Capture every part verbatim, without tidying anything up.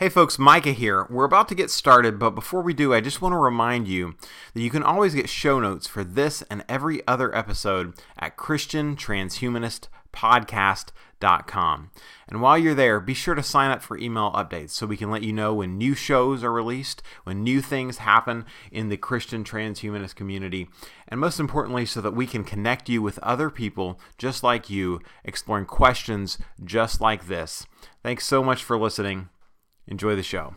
Hey folks, Micah here. We're about to get started, but before we do, I just want to remind you that you can always get show notes for this and every other episode at Christian Transhumanist Podcast dot com. And while you're there, be sure to sign up for email updates so we can let you know when new shows are released, when new things happen in the Christian transhumanist community, and most importantly, so that we can connect you with other people just like you, exploring questions just like this. Thanks so much for listening. Enjoy the show.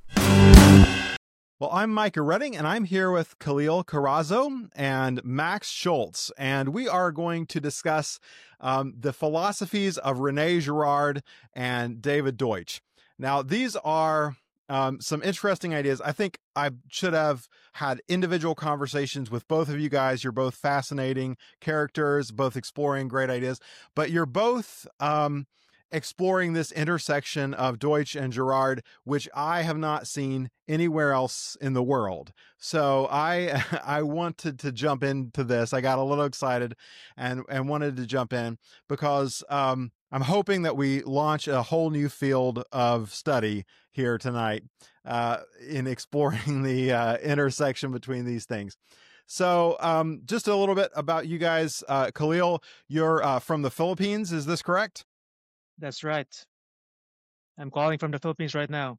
Well, I'm Micah Redding, and I'm here with Khalil Carrazzo and Max Schultz, and we are going to discuss um, the philosophies of Rene Girard and David Deutsch. Now, these are um, some interesting ideas. I think I should have had individual conversations with both of you guys. You're both fascinating characters, both exploring great ideas, but you're both... Um, exploring this intersection of Deutsch and Girard, which I have not seen anywhere else in the world. So I I wanted to jump into this. I got a little excited and, and wanted to jump in because um, I'm hoping that we launch a whole new field of study here tonight uh, in exploring the uh, intersection between these things. So um, just a little bit about you guys. Uh, Khalil, you're uh, from the Philippines. Is this correct? That's right. I'm calling from the Philippines right now.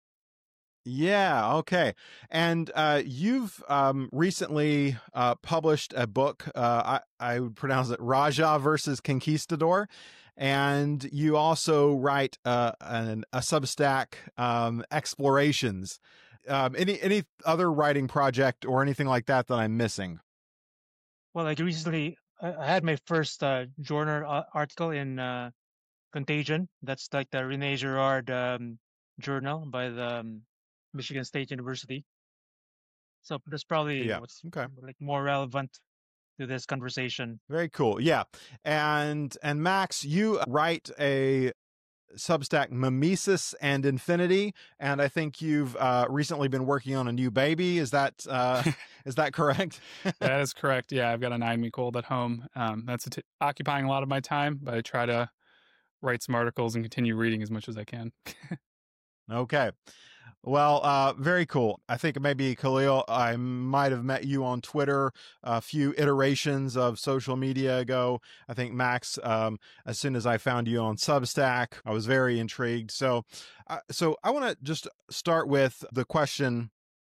Yeah, okay. And uh, you've um, recently uh, published a book, uh, I, I would pronounce it Raja versus Conquistador, and you also write uh, an, a Substack, um, Explorations. Um, any any other writing project or anything like that that I'm missing? Well, like recently, I I had my first uh, journal uh, article in uh, Contagion. That's like the Rene Girard um, journal by the um, Michigan State University. So that's probably Yeah, what's okay. like more relevant to this conversation. Very cool. Yeah. And and Max, you write a Substack Mimesis and Infinity, and I think you've uh, recently been working on a new baby. Is that uh, is that correct? That is correct. Yeah, I've got a nine-week old at home. Um, that's t- occupying a lot of my time, but I try to write some articles and continue reading as much as I can. Okay. Well, uh, very cool. I think maybe Khalil, I might have met you on Twitter a few iterations of social media ago. I think Max, um, as soon as I found you on Substack, I was very intrigued. So, uh, so I want to just start with the question: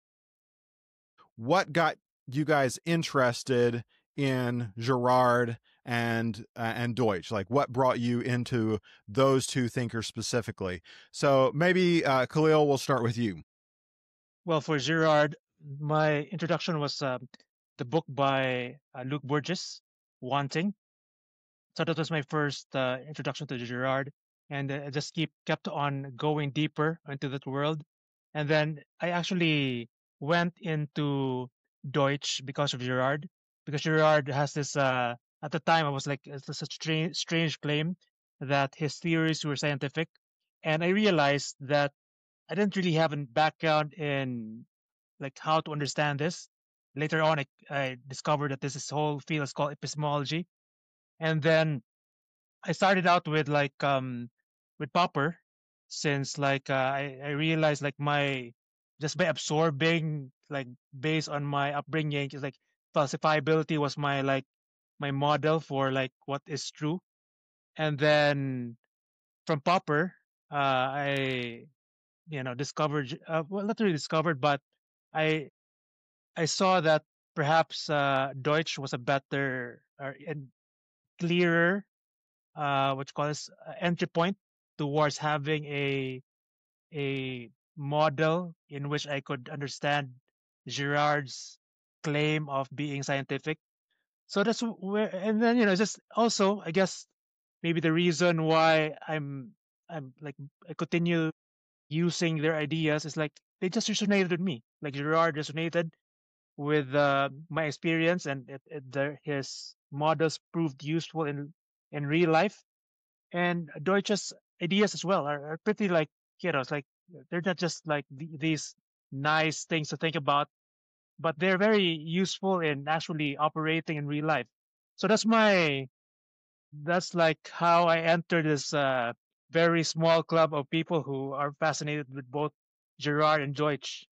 what got you guys interested in Girard and uh, and Deutsch? Like, what brought you into those two thinkers specifically? So maybe uh, Khalil, we'll start with you. Well, for Girard, my introduction was uh, the book by uh, Luke Burgess, Wanting. So that was my first uh, introduction to Girard, and uh, I just keep kept on going deeper into that world. And then I actually went into Deutsch because of Girard, because Girard has this. Uh, at the time, I was like, it's a strange, strange claim that his theories were scientific, and I realized that I didn't really have a background in like how to understand this. Later on, I, I discovered that this is whole field is called epistemology, and then I started out with like um with Popper, since like uh, I I realized like my just by absorbing like based on my upbringing is like falsifiability was my like my model for like what is true. And then from Popper, uh I you know discovered uh, well, not really discovered, but I I saw that perhaps uh Deutsch was a better or and clearer uh what you call this uh, entry point towards having a a model in which I could understand Girard's claim of being scientific. So that's where, and then you know, just also I guess maybe the reason why I'm I'm like I continue using their ideas is like they just resonated with me. Like Girard resonated with uh, my experience, and it, it, the, his models proved useful in in real life. And Deutsch's ideas as well are, are pretty like you know, it's like they're not just like the, these nice things to think about, but they're very useful in actually operating in real life. So that's my that's like how I entered this uh very small club of people who are fascinated with both Girard and Deutsch.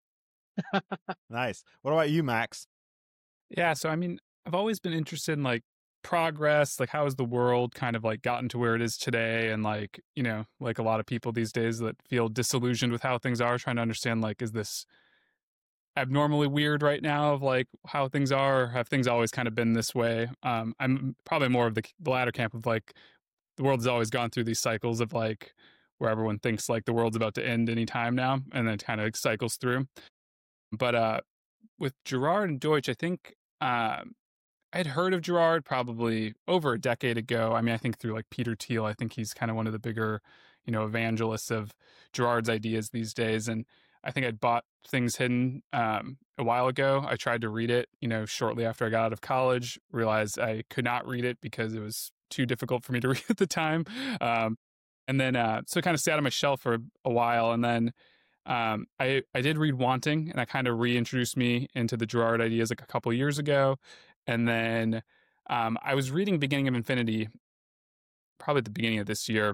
Nice. What about you, Max? Yeah, so I mean, I've always been interested in like progress, like how has the world kind of like gotten to where it is today, and like, you know, like a lot of people these days that feel disillusioned with how things are, trying to understand like, is this abnormally weird right now of like how things are, or have things always kind of been this way? Um, I'm probably more of the, the latter camp of like the world has always gone through these cycles of like where everyone thinks like the world's about to end any time now, and then it kind of cycles through. But uh, with Girard and Deutsch, I think um, I'd heard of Girard probably over a decade ago. I mean, I think through like Peter Thiel, I think he's kind of one of the bigger, you know, evangelists of Girard's ideas these days. And I think I'd bought Things Hidden um, a while ago. I tried to read it, you know, shortly after I got out of college, realized I could not read it because it was too difficult for me to read at the time. Um, and then, uh, so it kind of sat on my shelf for a while. And then um, I, I did read Wanting, and that kind of reintroduced me into the Girard ideas like a couple years ago. And then um, I was reading Beginning of Infinity probably at the beginning of this year.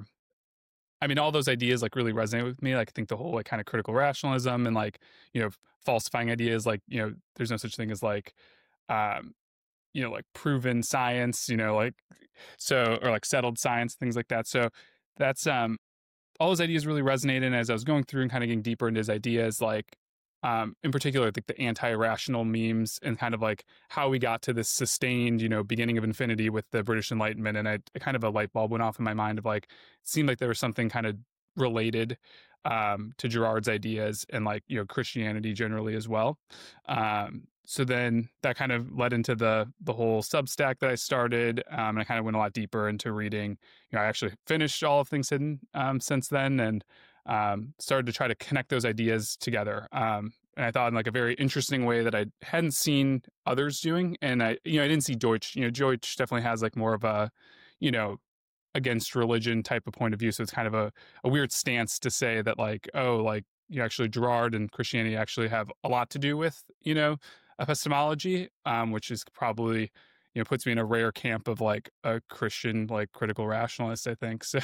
I mean, all those ideas like really resonate with me. Like I think the whole like kind of critical rationalism and like, you know, falsifying ideas, like, you know, there's no such thing as like, um, you know, like proven science, you know, like, so, or like settled science, things like that. So that's, um, all those ideas really resonated. And as I was going through and kind of getting deeper into his ideas, like, um, in particular, like the anti-rational memes and kind of like how we got to this sustained, you know, beginning of infinity with the British Enlightenment. And I kind of a light bulb went off in my mind of like, it seemed like there was something kind of related um, to Girard's ideas and like, you know, Christianity generally as well. Um, so then that kind of led into the the whole Substack that I started. Um, and I kind of went a lot deeper into reading. You know, I actually finished all of Things Hidden um, since then, and um, started to try to connect those ideas together. Um, and I thought in like a very interesting way that I hadn't seen others doing. And I, you know, I didn't see Deutsch. You know, Deutsch definitely has like more of a, you know, against religion type of point of view. So it's kind of a, a weird stance to say that like, oh, like, you know, actually Girard and Christianity actually have a lot to do with, you know, epistemology, um, which is probably, you know, puts me in a rare camp of like a Christian, like critical rationalist, I think. So.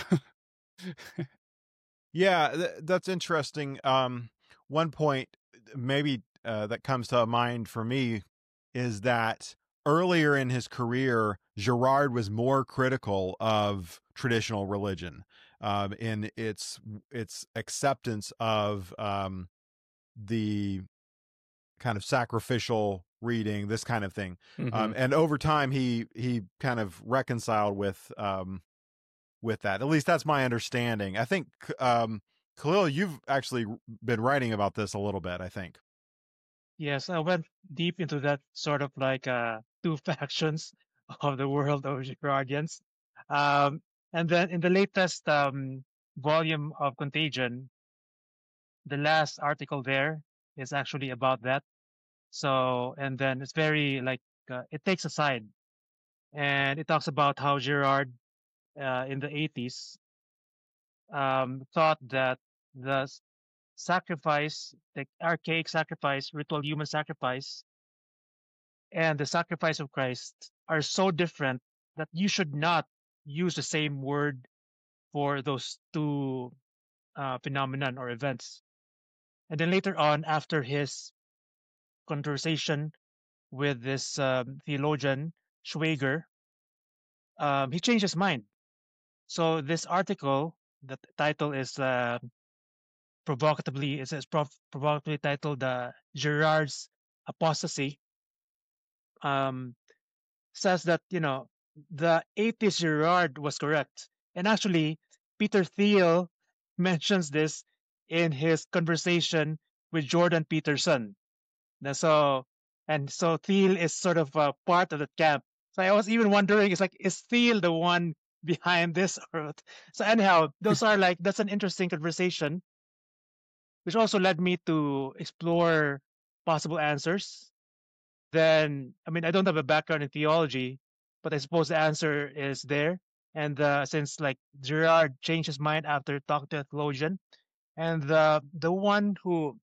Yeah, th- that's interesting. Um, one point maybe uh, that comes to mind for me is that earlier in his career, Girard was more critical of traditional religion um, in its its acceptance of um, the kind of sacrificial reading, this kind of thing. Mm-hmm. Um, and over time, he he kind of reconciled with um, with that. At least that's my understanding. I think, um, Khalil, you've actually been writing about this a little bit, I think. Yes, I went deep into that sort of like uh, two factions of the world of Girardians. Um, and then in the latest um, volume of Contagion, the last article there is actually about that. So, and then it's very like, uh, it takes a side, and it talks about how Girard uh, in the eighties um, thought that the s- sacrifice, the archaic sacrifice, ritual human sacrifice, and the sacrifice of Christ are so different that you should not use the same word for those two uh, phenomenon or events. And then later on, after his conversation with this um, theologian Schwager, um, he changed his mind. So this article, the title is uh, provocatively, it says prov- provocatively titled uh, Girard's Apostasy. Um, says that, you know, the atheist Girard was correct. And actually, Peter Thiel mentions this in his conversation with Jordan Peterson. Now, so, and so Thiel is sort of a part of the camp. So I was even wondering, it's like, is Thiel the one behind this? Or what? So anyhow, those are like, that's an interesting conversation, which also led me to explore possible answers. Then, I mean, I don't have a background in theology, but I suppose the answer is there. And uh, since like Girard changed his mind after talking to a theologian, and the the one who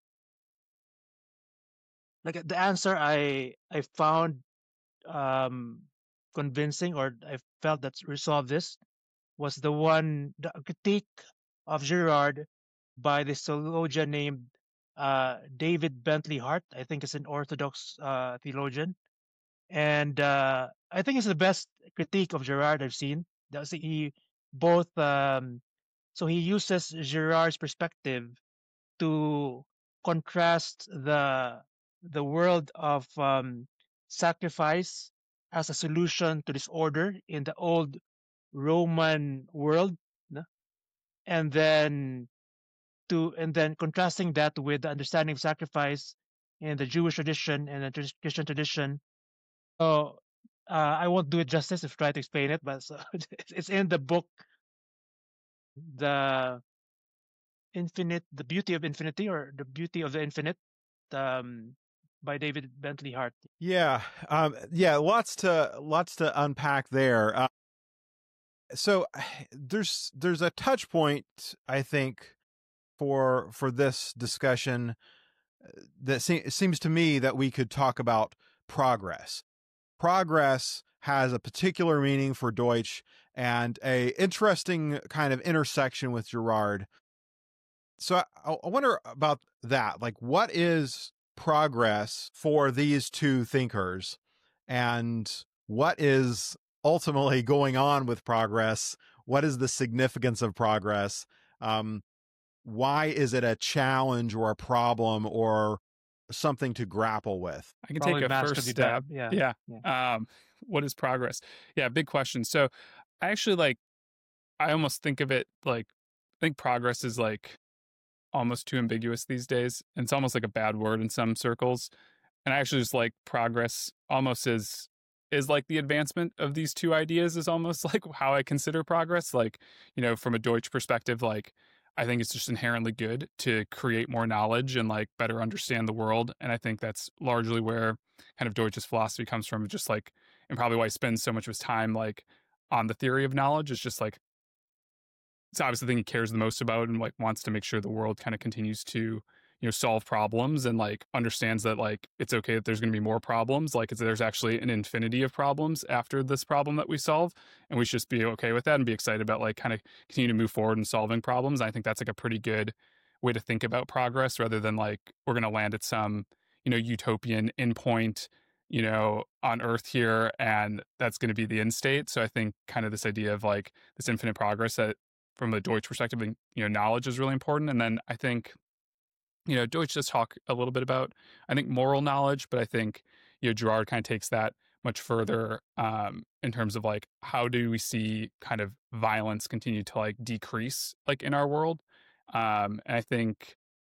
like the answer I I found um convincing, or I felt that resolved this, was the one, the critique of Girard by this theologian named uh, David Bentley Hart. I think it's an Orthodox uh, theologian. And uh, I think it's the best critique of Girard I've seen. That's he both um, so he uses Girard's perspective to contrast the the world of um, sacrifice as a solution to disorder in the old Roman world, no? and then to and then contrasting that with the understanding of sacrifice in the Jewish tradition and the tr- Christian tradition. So uh, I won't do it justice if I try to explain it, but so it's in the book, the infinite, the beauty of infinity, or the beauty of the infinite, um, by David Bentley Hart. Yeah, um, yeah, lots to lots to unpack there. Uh, so there's there's a touch point, I think, for for this discussion that se- it seems to me that we could talk about progress. Progress has a particular meaning for Deutsch and a interesting kind of intersection with Girard. So I, I wonder about that. Like, what is progress for these two thinkers, and what is ultimately going on with progress? What is the significance of progress? Um, why is it a challenge or a problem or something to grapple with? I can Probably take a master first the stab. dab, yeah, Yeah. yeah. Um, what is progress? Yeah, big question. So I actually like, I almost think of it like, I think progress is like almost too ambiguous these days. And it's almost like a bad word in some circles. And I actually just like progress almost as is like the advancement of these two ideas is almost like how I consider progress. Like, you know, from a Deutsch perspective, like I think it's just inherently good to create more knowledge and like better understand the world. And I think that's largely where kind of Deutsch's philosophy comes from, just like, and probably why he spends so much of his time like on the theory of knowledge. Is just like it's obviously the thing he cares the most about and like wants to make sure the world kind of continues to, you know, solve problems and like understands that like it's okay that there's going to be more problems. Like it's, there's actually an infinity of problems after this problem that we solve, and we should just be okay with that and be excited about like kind of continue to move forward and solving problems. And I think that's like a pretty good way to think about progress rather than like we're going to land at some, you know, utopian endpoint, you know, on Earth here, and that's going to be the end state. So I think kind of this idea of like this infinite progress that from a Deutsch perspective, you know, knowledge is really important. And then I think, you know, Deutsch does talk a little bit about, I think, moral knowledge, but I think, you know, Girard kind of takes that much further um, in terms of like, how do we see kind of violence continue to like decrease like in our world? Um, and I think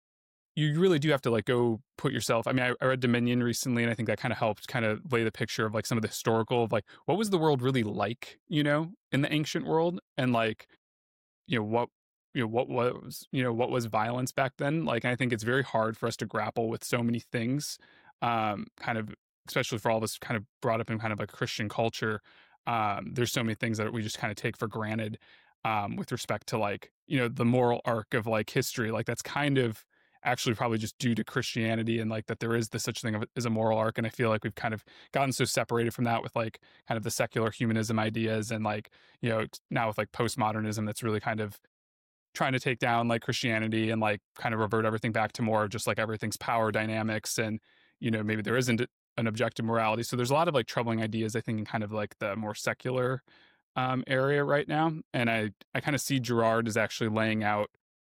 you really do have to like go put yourself. I mean, I, I read Dominion recently, and I think that kind of helped kind of lay the picture of like some of the historical of like, what was the world really like, you know, in the ancient world? And like, you know, what you know what was you know what was violence back then. Like I think it's very hard for us to grapple with so many things, um kind of especially for all of us kind of brought up in kind of a Christian culture. Um there's so many things that we just kind of take for granted um with respect to like, you know, the moral arc of like history. Like that's kind of actually probably just due to Christianity, and like that there is this such thing of, as a moral arc. And I feel like we've kind of gotten so separated from that with like kind of the secular humanism ideas, and like, you know, now with like postmodernism that's really kind of trying to take down like Christianity and like kind of revert everything back to more just like everything's power dynamics, and, you know, maybe there isn't an objective morality. So there's a lot of like troubling ideas, I think, in kind of like the more secular um, area right now. And I, I kind of see Girard as actually laying out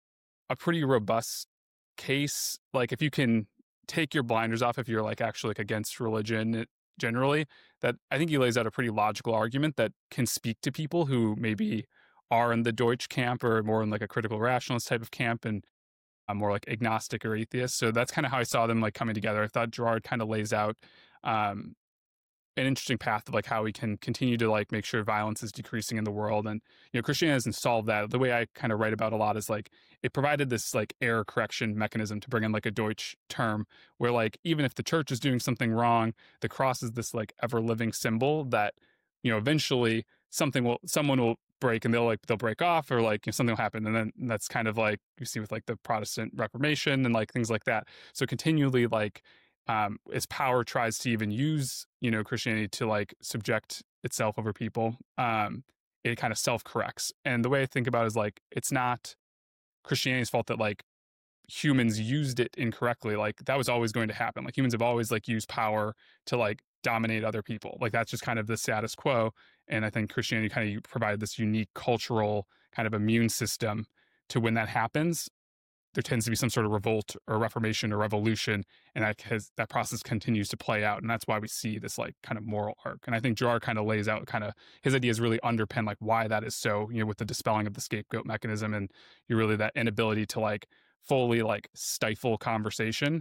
a pretty robust case. Like if you can take your blinders off, if you're like actually like against religion generally, that I think he lays out a pretty logical argument that can speak to people who maybe are in the Deutsch camp or more in like a critical rationalist type of camp, and I'm more like agnostic or atheist. So that's kind of how I saw them like coming together. I thought Girard kind of lays out um, an interesting path of like how we can continue to like make sure violence is decreasing in the world. And, you know, Christianity hasn't solved that. The way I kind of write about a lot is like it provided this like error correction mechanism, to bring in like a Deutsch term, where like even if the church is doing something wrong, the cross is this like ever living symbol that, you know, eventually something will someone will break, and they'll like they'll break off, or like, you know, something will happen. And then that's kind of like you see with like the Protestant Reformation and like things like that. So continually like um as power tries to even use, you know, Christianity to like subject itself over people, um it kind of self-corrects. And the way I think about it is like it's not Christianity's fault that like humans used it incorrectly. Like that was always going to happen. Like humans have always like used power to like dominate other people. Like that's just kind of the status quo. And I think Christianity kind of provided this unique cultural kind of immune system to when that happens, there tends to be some sort of revolt or reformation or revolution, and that has, that process continues to play out, and that's why we see this like kind of moral arc. And I think Girard kind of lays out kind of his ideas really underpin like why that is so, you know, with the dispelling of the scapegoat mechanism, and you really that inability to like fully like stifle conversation.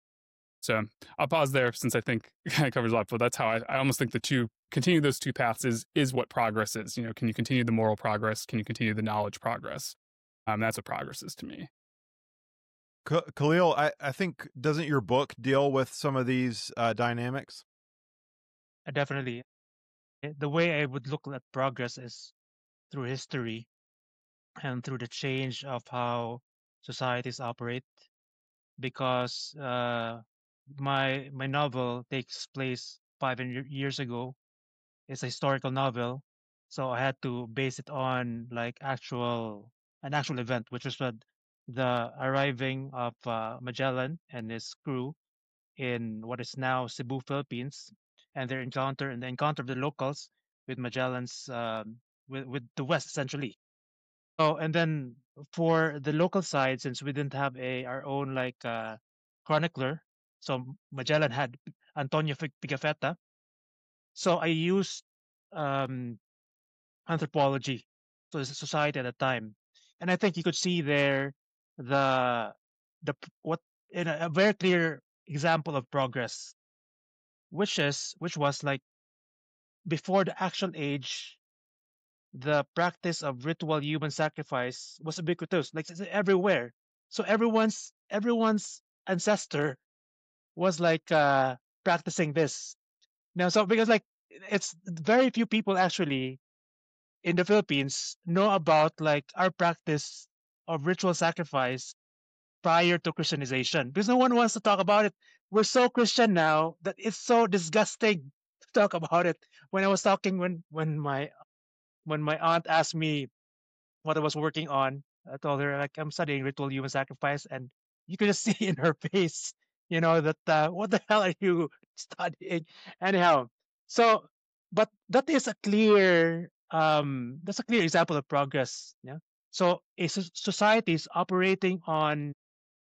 So I'll pause there since I think it kind of covers a lot, but that's how I, I almost think the two continue those two paths is is what progress is. You know, can you continue the moral progress? Can you continue the knowledge progress? Um, that's what progress is to me. Khalil, I, I think, doesn't your book deal with some of these uh, dynamics? Uh, Definitely. The way I would look at progress is through history and through the change of how societies operate. Because uh, my my novel takes place five hundred years ago. It's a historical novel, so I had to base it on like actual an actual event, which was what the arriving of uh, Magellan and his crew in what is now Cebu, Philippines, and their encounter and the encounter of the locals with Magellan's um, with with the West essentially. Oh, and then for the local side, since we didn't have a our own like uh, chronicler, so Magellan had Antonio Fig- Pigafetta. So I used um, anthropology, so it's a society at the time, and I think you could see there the the p- what in a, a very clear example of progress, which is which was like before the actual age, the practice of ritual human sacrifice was ubiquitous, like it's everywhere. So everyone's everyone's ancestor was like uh, practicing this now. So because like it's very few people actually in the Philippines know about like our practice of ritual sacrifice prior to Christianization because no one wants to talk about it. We're so Christian now that it's so disgusting to talk about it. When I was talking when when my when my aunt asked me what I was working on, I told her like I'm studying ritual human sacrifice, and you could just see in her face, you know, that uh, what the hell are you studying? Anyhow, so but that is a clear um that's a clear example of progress. Yeah. So a so- society is operating on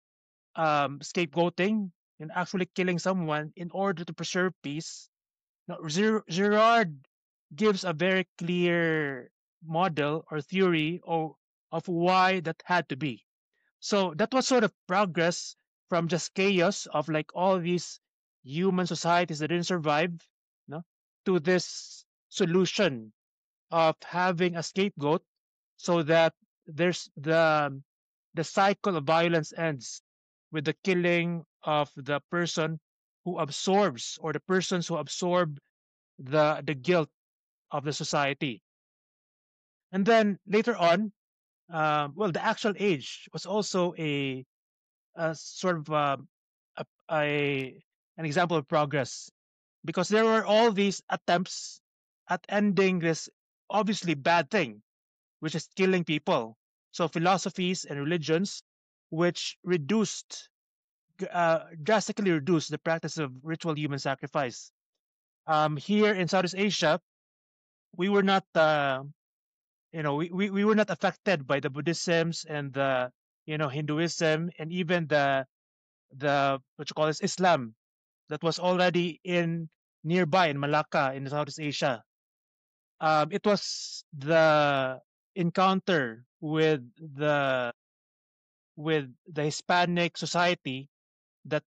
um scapegoating and actually killing someone in order to preserve peace. Now, Ger- Gerard gives a very clear model or theory of, of why that had to be. So that was sort of progress from just chaos of like all these human societies that didn't survive, no, to this solution of having a scapegoat so that there's the the cycle of violence ends with the killing of the person who absorbs or the persons who absorb the the guilt of the society. And then later on, um, well, the actual age was also a, a sort of um, a, a an example of progress because there were all these attempts at ending this obviously bad thing, which is killing people. So philosophies and religions, which reduced uh, drastically reduced the practice of ritual human sacrifice. Um, here in Southeast Asia, we were not uh, you know we, we, we were not affected by the Buddhisms and the you know Hinduism and even the the what you call this Islam that was already in nearby in Malacca in Southeast Asia. Um, it was the encounter with the with the Hispanic society that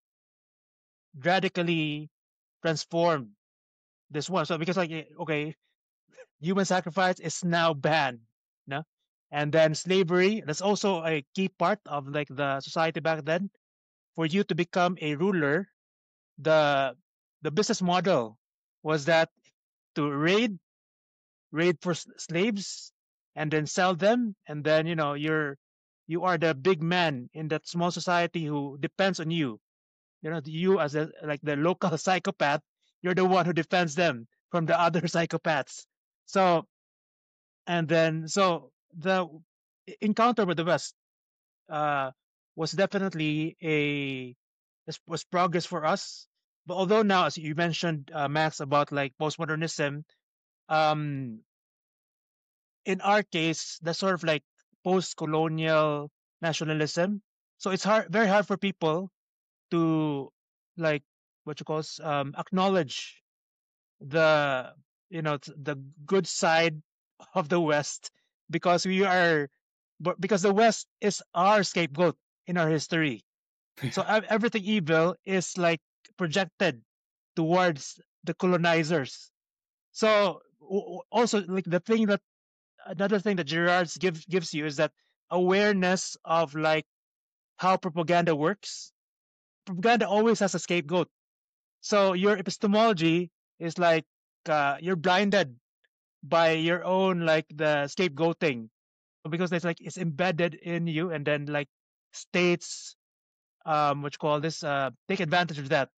radically transformed this one. So because like eh, okay, human sacrifice is now banned, no? And then slavery, that's also a key part of like the society back then. For you to become a ruler, the the business model was that to raid raid for s- slaves and then sell them, and then you know you're you are the big man in that small society who depends on you. You know, you as a like the local psychopath, you're the one who defends them from the other psychopaths. So and then so the encounter with the West uh, was definitely a was was progress for us. But although now, as you mentioned, uh, Max, about like postmodernism, um, in our case, that's sort of like post-colonial nationalism. So it's hard, very hard for people to like what you call s- um, acknowledge the you know t- the good side of the West because we are, but because the West is our scapegoat in our history. So Yeah. ev- everything evil is like projected towards the colonizers. So w- w- also like the thing that another thing that Gerard's gives gives you is that awareness of like how propaganda works. Propaganda always has a scapegoat. So your epistemology is like uh, you're blinded by your own like the scapegoating because it's like it's embedded in you, and then like states um what you call this uh take advantage of that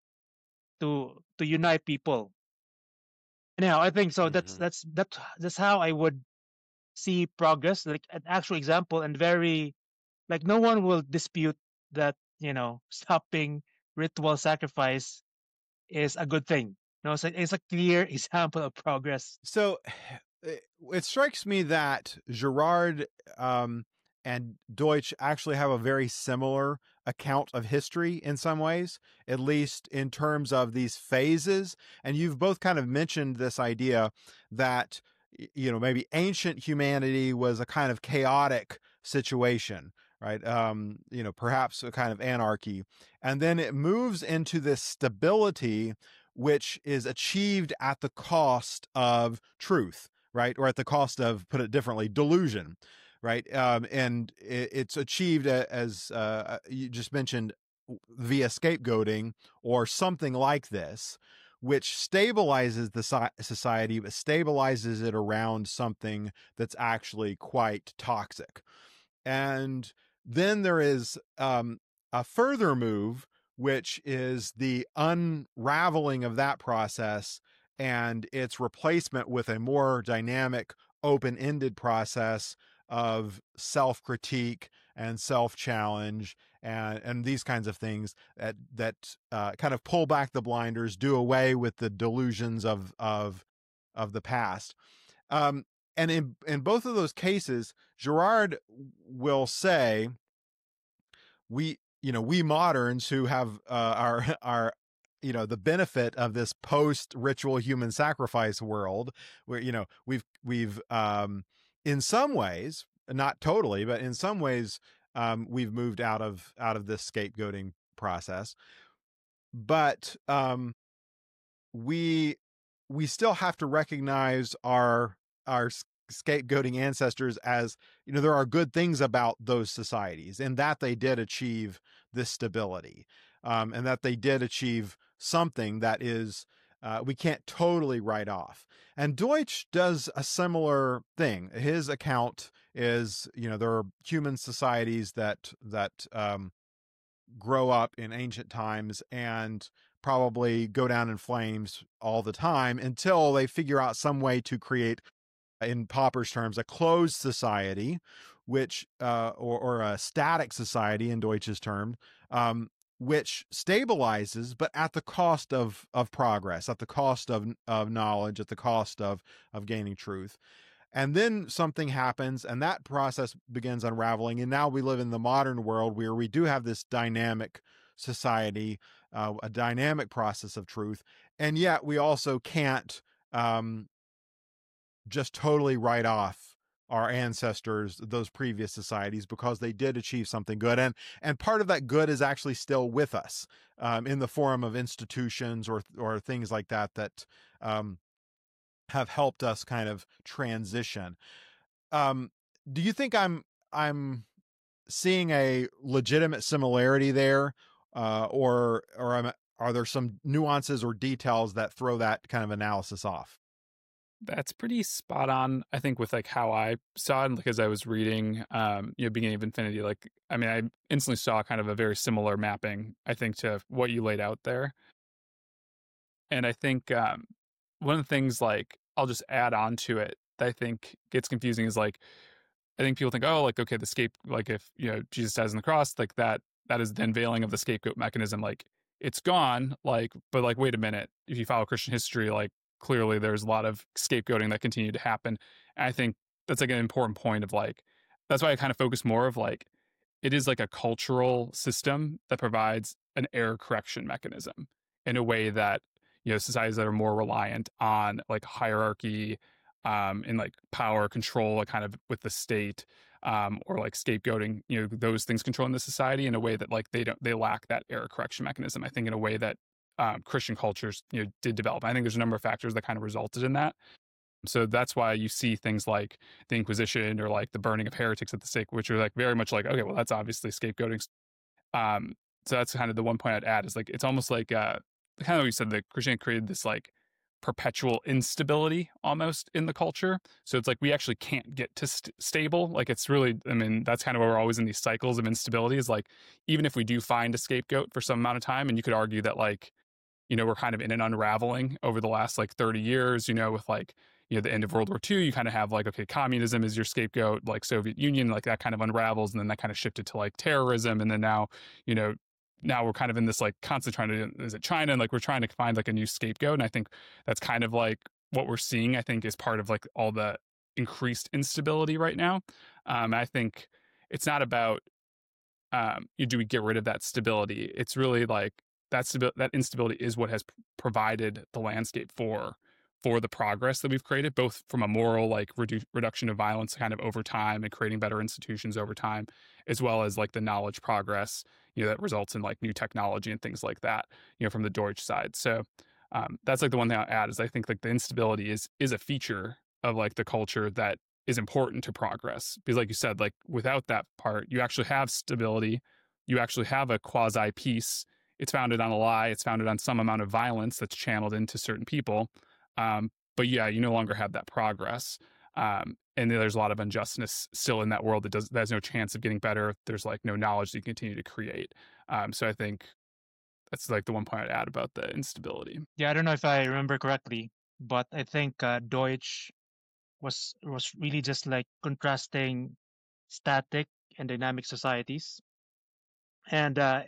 to to unite people. Anyhow, I think so. That's Hmm. that's that that's how I would see progress, like an actual example, and very like no one will dispute that you know stopping ritual sacrifice is a good thing. No, it's a, it's a clear example of progress. So it, it strikes me that Girard um, and Deutsch actually have a very similar account of history in some ways, at least in terms of these phases. And you've both kind of mentioned this idea that, y- you know, maybe ancient humanity was a kind of chaotic situation. Right. Um, you know, perhaps a kind of anarchy. And then it moves into this stability, which is achieved at the cost of truth, right? Or at the cost of, put it differently, delusion, right? Um, and it, it's achieved a- as uh, you just mentioned via scapegoating or something like this, which stabilizes the so- society, but stabilizes it around something that's actually quite toxic. And then there is um, a further move, which is the unraveling of that process and its replacement with a more dynamic, open ended process of self critique and self challenge and, and these kinds of things that, that uh, kind of pull back the blinders, do away with the delusions of, of, of the past. Um, and in in both of those cases, Girard will say, we, you know, we moderns who have uh, our our you know the benefit of this post ritual human sacrifice world, where you know we've we've um, in some ways, not totally, but in some ways, um, we've moved out of out of this scapegoating process, but um, we we still have to recognize our our scapegoating ancestors as, you know, there are good things about those societies and that they did achieve this stability, um, and that they did achieve something that is uh, we can't totally write off. And Deutsch does a similar thing. His account is, you know, there are human societies that that um, grow up in ancient times and probably go down in flames all the time until they figure out some way to create, in Popper's terms, a closed society, which uh, or, or a static society in Deutsch's term, um, which stabilizes, but at the cost of of progress, at the cost of of knowledge, at the cost of of gaining truth. And then something happens and that process begins unraveling. And now we live in the modern world where we do have this dynamic society, uh, a dynamic process of truth. And yet we also can't um, just totally write off our ancestors, those previous societies, because they did achieve something good. And, and part of that good is actually still with us um, in the form of institutions or, or things like that, that um, have helped us kind of transition. Um, do you think I'm I'm seeing a legitimate similarity there, uh, or or am, are there some nuances or details that throw that kind of analysis off? That's pretty spot on, I think, with like how I saw it because I was reading, um, you know, Beginning of Infinity. Like, I mean, I instantly saw kind of a very similar mapping, I think, to what you laid out there. And I think um, one of the things, like, I'll just add on to it that I think gets confusing is like I think people think, oh, like, okay, the scape, like if, you know, Jesus dies on the cross, like that, that is the unveiling of the scapegoat mechanism. Like it's gone, like, but like, wait a minute, if you follow Christian history, like clearly there's a lot of scapegoating that continued to happen. And I think that's like an important point of like, that's why I kind of focus more of like, it is like a cultural system that provides an error correction mechanism in a way that, you know, societies that are more reliant on like hierarchy, um, and like power control, like kind of with the state, um, or like scapegoating, you know, those things controlling the society in a way that like they don't, they lack that error correction mechanism. I think in a way that um, Christian cultures, you know, did develop. I think there's a number of factors that kind of resulted in that. So that's why you see things like the Inquisition or like the burning of heretics at the stake, which are like very much like, okay, well, that's obviously scapegoating. Um, so that's kind of the one point I'd add is like, it's almost like, uh, kind of like you said, that Christianity created this like perpetual instability almost in the culture. So it's like, we actually can't get to st- stable. Like it's really, I mean, that's kind of where we're always in these cycles of instability is like, even if we do find a scapegoat for some amount of time, and you could argue that like, you know, we're kind of in an unraveling over the last like thirty years, you know, with like, you know, the end of World War Two, you kind of have like, okay, communism is your scapegoat, like Soviet Union, like that kind of unravels. And then that kind of shifted to like terrorism. And then now, you know, now we're kind of in this like constant trying to, is it China? And like, we're trying to find like a new scapegoat. And I think that's kind of like what we're seeing, I think is part of like all the increased instability right now. Um, I think it's not about, um, you do we get rid of that stability? It's really like that stabi- that instability is what has p- provided the landscape for for the progress that we've created, both from a moral like redu- reduction of violence kind of over time and creating better institutions over time, as well as like the knowledge progress, you know, that results in like new technology and things like that, you know, from the Deutsch side. So um, that's like the one thing I'll add is I think like the instability is is a feature of like the culture that is important to progress. Because like you said, like without that part, you actually have stability, you actually have a quasi peace. It's founded on a lie. It's founded on some amount of violence that's channeled into certain people. Um, but yeah, you no longer have that progress. Um, and there's a lot of injustice still in that world that does that has no chance of getting better. There's like no knowledge that you continue to create. Um, so I think that's like the one point I'd add about the instability. Yeah, I don't know if I remember correctly, but I think uh, Deutsch was was really just like contrasting static and dynamic societies, and uh,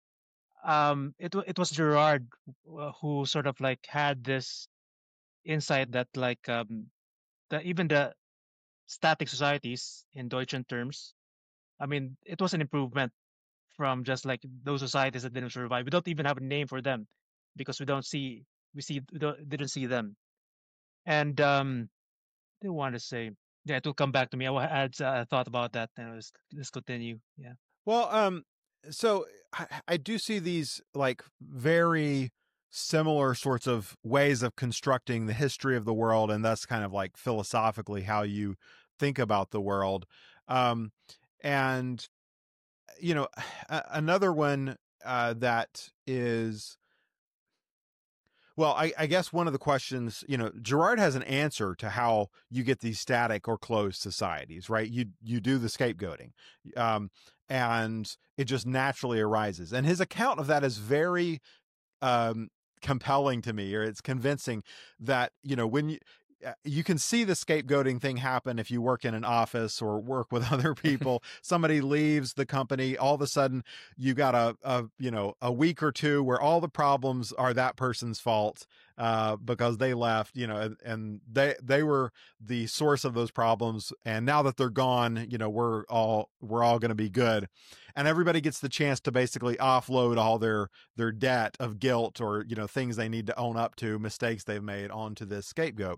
um, it wa- it was Gerard uh, who sort of like had this insight that like um, the even the static societies in Deutschen terms, I mean, it was an improvement from just like those societies that didn't survive. We don't even have a name for them because we don't see we see we don't, didn't see them. And um, I want to say, yeah, it will come back to me. I wa- had uh, thought about that. And let's let's continue. Yeah. Well, um, so I, I do see these like very similar sorts of ways of constructing the history of the world, and that's kind of like philosophically how you think about the world. Um, and you know, a- another one uh, that is. Well, I, I guess one of the questions, you know, Gerard has an answer to how you get these static or closed societies, right? You you do the scapegoating, um, and it just naturally arises. And his account of that is very um, compelling to me, or it's convincing that you know when you uh, you can see the scapegoating thing happen if you work in an office or work with other people. Somebody leaves the company, all of a sudden you got a, a you know a week or two where all the problems are that person's fault uh, because they left, you know, and, and they they were the source of those problems. And now that they're gone, you know, we're all we're all going to be good, and everybody gets the chance to basically offload all their their debt of guilt or you know things they need to own up to, mistakes they've made, onto this scapegoat.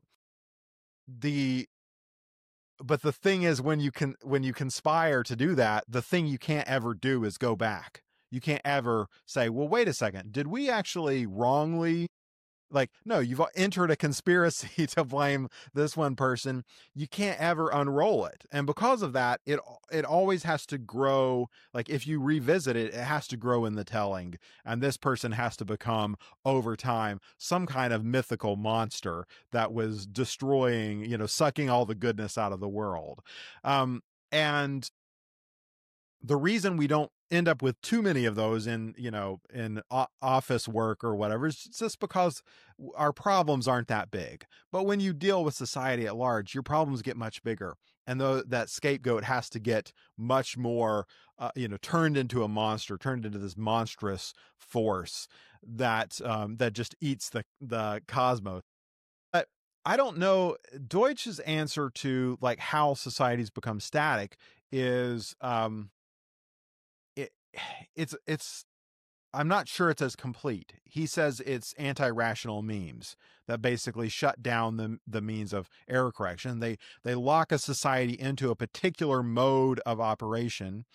The but the thing is, when you can when you conspire to do that, the thing you can't ever do is go back. You can't ever say, well, wait a second, did we actually wrongly, like, no, you've entered a conspiracy to blame this one person. You can't ever unroll it. And because of that, it it always has to grow. Like if you revisit it, it has to grow in the telling. And this person has to become, over time, some kind of mythical monster that was destroying, you know, sucking all the goodness out of the world. Um, and the reason we don't end up with too many of those in, you know, in o- office work or whatever is just because our problems aren't that big. But when you deal with society at large, your problems get much bigger. and though that scapegoat has to get much more, uh, you know, turned into a monster, turned into this monstrous force that um, that just eats the the cosmos. But I don't know. Deutsch's answer to like how societies become static is um, it it's it's. I'm not sure it's as complete. He says it's anti-rational memes that basically shut down the the means of error correction. They they lock a society into a particular mode of operation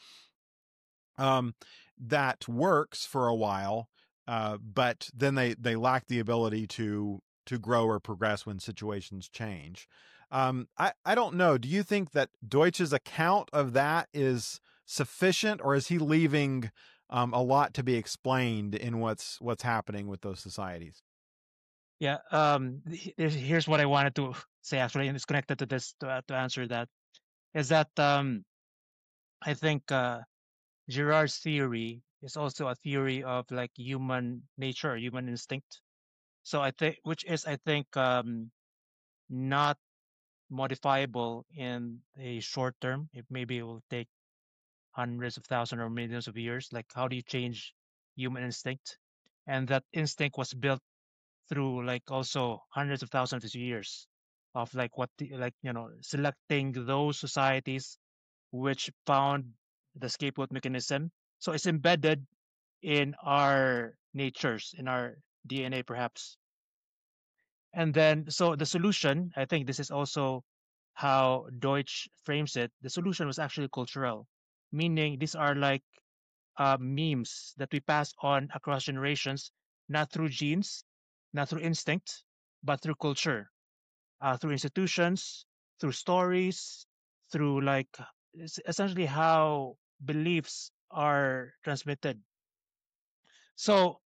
um, that works for a while, uh, but then they they lack the ability to to grow or progress when situations change. Um, I I don't know. Do you think that Deutsch's account of that is sufficient, or is he leaving Um, a lot to be explained in what's what's happening with those societies? Yeah. Um. th- Here's here's what I wanted to say actually, and it's connected to this to, uh, to answer that. Is that um I think uh Girard's theory is also a theory of like human nature, human instinct. So I think, which is I think um not modifiable in a short term. It maybe it will take hundreds of thousands or millions of years. Like, how do you change human instinct? And that instinct was built through like also hundreds of thousands of years of like what the, like you know selecting those societies which found the scapegoat mechanism. So it's embedded in our natures, in our D N A, perhaps. And then, so the solution, I think this is also how Deutsch frames it. The solution was actually cultural, meaning these are like uh, memes that we pass on across generations, not through genes, not through instinct, but through culture, uh, through institutions, through stories, through like es- essentially how beliefs are transmitted. So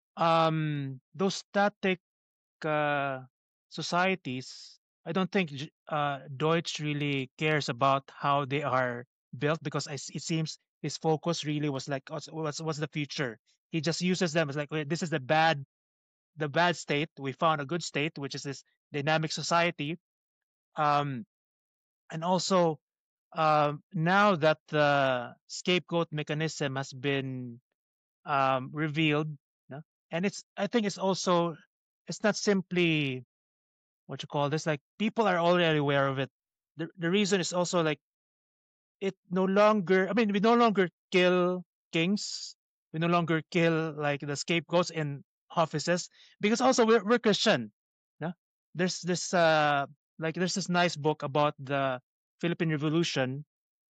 um, those static uh, societies, I don't think J- uh, Deutsch really cares about how they are built, because I s it seems his focus really was like what's, what's what's the future. He just uses them as like, "Okay, this is the bad the bad state. We found a good state, which is this dynamic society." Um, and also um, now that the scapegoat mechanism has been um, revealed, no? And it's I think it's also it's not simply what you call this, like people are already aware of it. The the reason is also like it no longer, I mean, we no longer kill kings. We no longer kill like the scapegoats in offices, because also we're, we're Christian. No? There's this uh like there's this nice book about the Philippine Revolution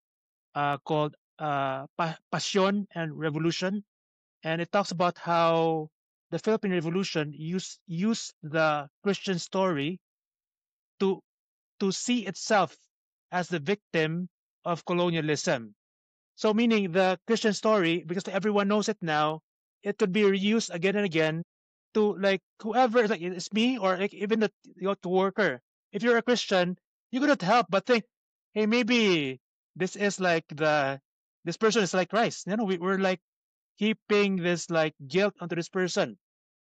uh called uh pa- Passion and Revolution, and it talks about how the Philippine Revolution used used the Christian story to to see itself as the victim of colonialism. So, meaning the Christian story, because everyone knows it now, it could be reused again and again to like whoever, like it's me or like even the your worker. If you're a Christian, you couldn't help but think, hey, maybe this is like the this person is like Christ. You know, we, we're like heaping this like guilt onto this person.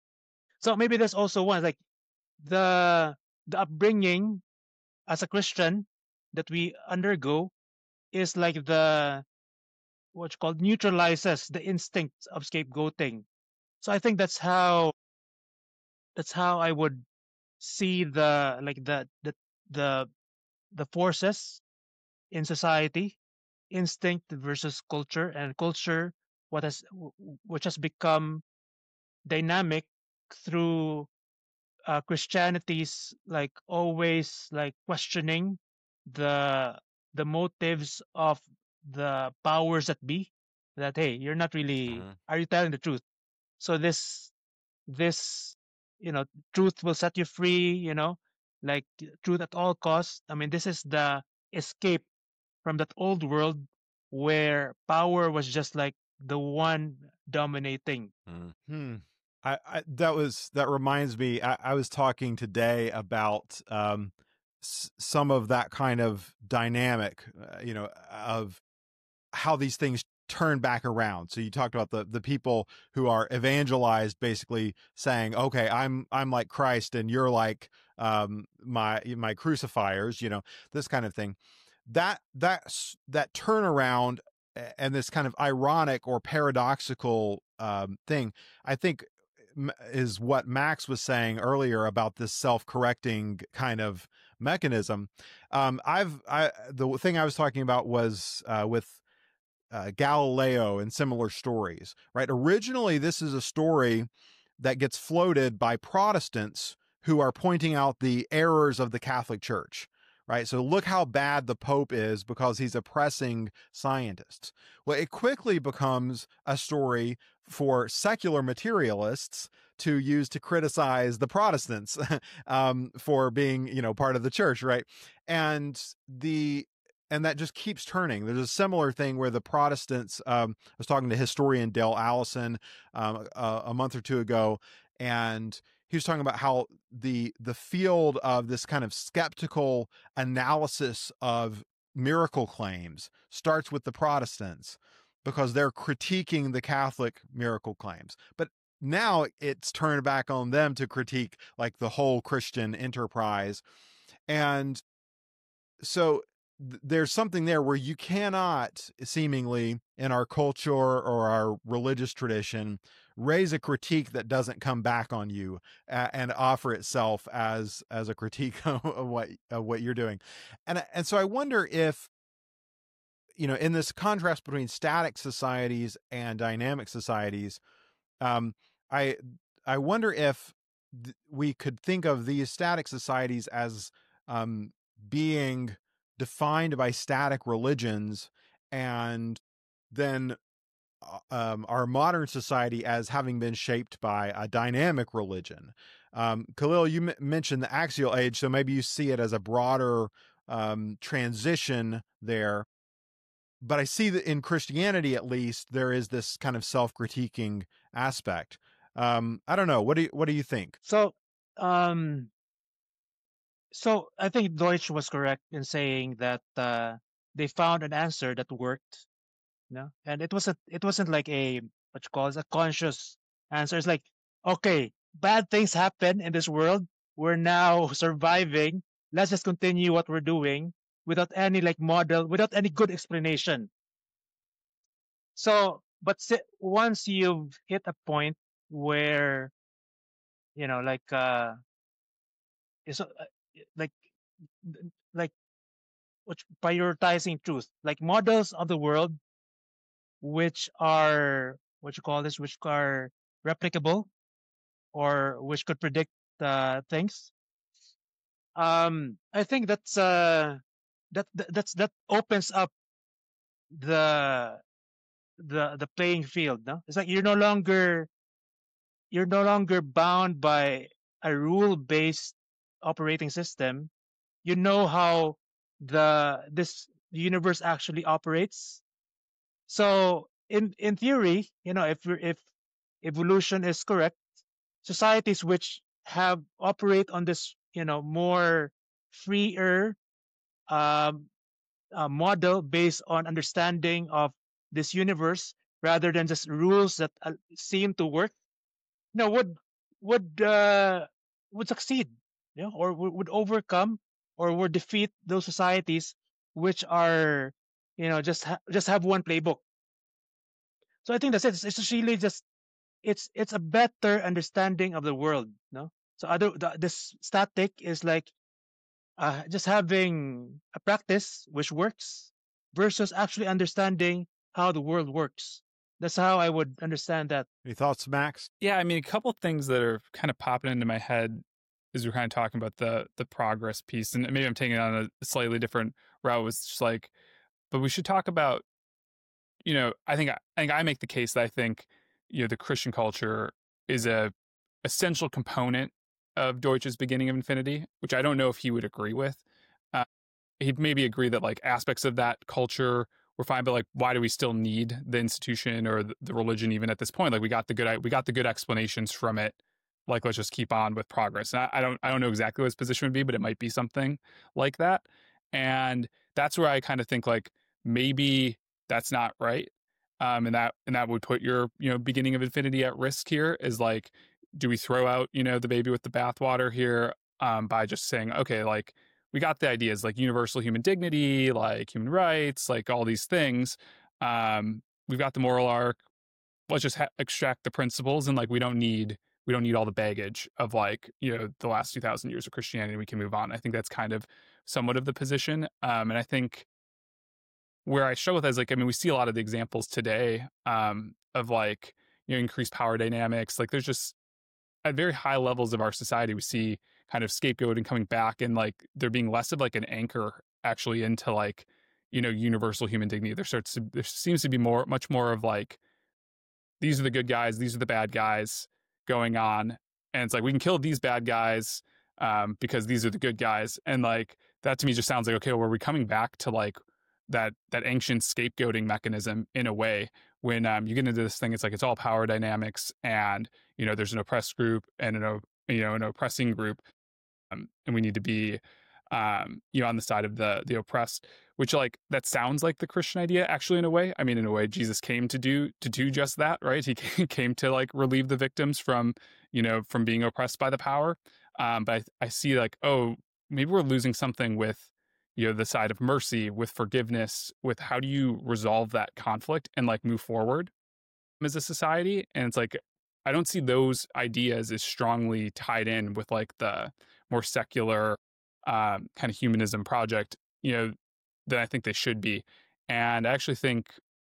So maybe there's also one like the the upbringing as a Christian that we undergo is like the what's called neutralizes the instinct of scapegoating. So I think that's how that's how I would see the like the the the the forces in society, instinct versus culture, and culture what has w- w- which has become dynamic through uh, Christianity's like always like questioning the the motives of the powers that be, that hey, you're not really, Mhm. are you telling the truth? So this this you know truth will set you free, you know like truth at all costs. I mean, this is the escape from that old world where power was just like the one dominating. Mm. Hmm. I, I that was that reminds me. I, I was talking today about um, s- some of that kind of dynamic, uh, you know, of how these things turn back around. So you talked about the the people who are evangelized, basically saying, "Okay, I'm I'm like Christ, and you're like um, my my crucifiers," you know, this kind of thing. that that that turnaround and this kind of ironic or paradoxical um, thing, I think, is what Max was saying earlier about this self-correcting kind of mechanism. Um, I've I the thing I was talking about was uh, with uh, Galileo and similar stories, right? Originally, this is a story that gets floated by Protestants who are pointing out the errors of the Catholic Church. Right. So look how bad the Pope is because he's oppressing scientists. Well, it quickly becomes a story for secular materialists to use to criticize the Protestants um, for being, you know, part of the church. Right. And the and that just keeps turning. There's a similar thing where the Protestants, um, I was talking to historian Dale Allison um, a, a month or two ago, and he was talking about how the the field of this kind of skeptical analysis of miracle claims starts with the Protestants because they're critiquing the Catholic miracle claims. But now it's turned back on them to critique like the whole Christian enterprise. And so th- there's something there where you cannot seemingly in our culture or our religious tradition raise a critique that doesn't come back on you uh, and offer itself as as a critique of what of what you're doing. And and so I wonder if, you know, in this contrast between static societies and dynamic societies, um, I I wonder if th- we could think of these static societies as um, being defined by static religions, and then um, our modern society as having been shaped by a dynamic religion. Um, Khalil, you m- mentioned the axial age, so maybe you see it as a broader um, transition there. But I see that in Christianity, at least, there is this kind of self-critiquing aspect. Um, I don't know. What do you, what do you think? So, um, so I think Deutsch was correct in saying that uh, they found an answer that worked. No, and it wasn't it wasn't like a what you call it, a conscious answer. It's like, okay, bad things happen in this world. We're now surviving. Let's just continue what we're doing without any like model, without any good explanation. So, but si- once you've hit a point where you know, like, uh, it's uh, like, like, what you- prioritizing truth, like models of the world which are what you call this, which are replicable or which could predict uh, things. Um, I think that's uh, that, that that's that opens up the the the playing field. No, it's like you're no longer you're no longer bound by a rule based operating system. You know how the this universe actually operates. So in in theory, you know, if we're- if evolution is correct, societies which have operate on this, you know, more freer um, uh, model based on understanding of this universe rather than just rules that uh, seem to work, you know, would would uh, would succeed, you know, or would, would overcome or would defeat those societies which are, you know, just ha- just have one playbook. So I think that's it. It's, it's really just it's it's a better understanding of the world, no? So other the, this static is like uh, just having a practice which works versus actually understanding how the world works. That's how I would understand that. Any thoughts, Max? Yeah, I mean, a couple of things that are kind of popping into my head as we're kind of talking about the the progress piece, and maybe I'm taking it on a slightly different route. Was just like, but we should talk about, you know, I think I think I make the case that I think, you know, the Christian culture is a essential component of Deutsch's beginning of infinity, which I don't know if he would agree with. Uh, he'd maybe agree that like aspects of that culture were fine, but like, why do we still need the institution or the, the religion even at this point? Like, we got the good we got the good explanations from it. Like, let's just keep on with progress. And I, I don't I don't know exactly what his position would be, but it might be something like that. And that's where I kind of think like maybe that's not right. Um, and that and that would put your, you know, beginning of infinity at risk here. Is like, do we throw out, you know, the baby with the bathwater here um, by just saying, okay, like we got the ideas like universal human dignity, like human rights, like all these things. Um, we've got the moral arc. Let's just ha- extract the principles, and like we don't need we don't need all the baggage of like, you know, the last two thousand years of Christianity. We can move on. I think that's kind of somewhat of the position. Um, and I think where I struggle with is like, I mean, we see a lot of the examples today um, of like, you know, increased power dynamics. Like there's just at very high levels of our society, we see kind of scapegoating coming back, and like there being less of like an anchor actually into like, you know, universal human dignity. There starts to, there seems to be more, much more of like, these are the good guys, these are the bad guys going on. And it's like, we can kill these bad guys um, because these are the good guys. And like, that to me just sounds like, okay, well, are we coming back to like that, that ancient scapegoating mechanism in a way when um, you get into this thing, it's like, it's all power dynamics and, you know, there's an oppressed group and an, you know, an oppressing group. Um, and we need to be, um, you know, on the side of the, the oppressed, which like, that sounds like the Christian idea actually in a way. I mean, in a way, Jesus came to do, to do just that, right? He came to like relieve the victims from, you know, from being oppressed by the power. Um, but I, I see like, oh, maybe we're losing something with, you know, the side of mercy, with forgiveness, with how do you resolve that conflict and like move forward as a society. And it's like, I don't see those ideas as strongly tied in with like the more secular um, kind of humanism project, you know, than I think they should be. And I actually think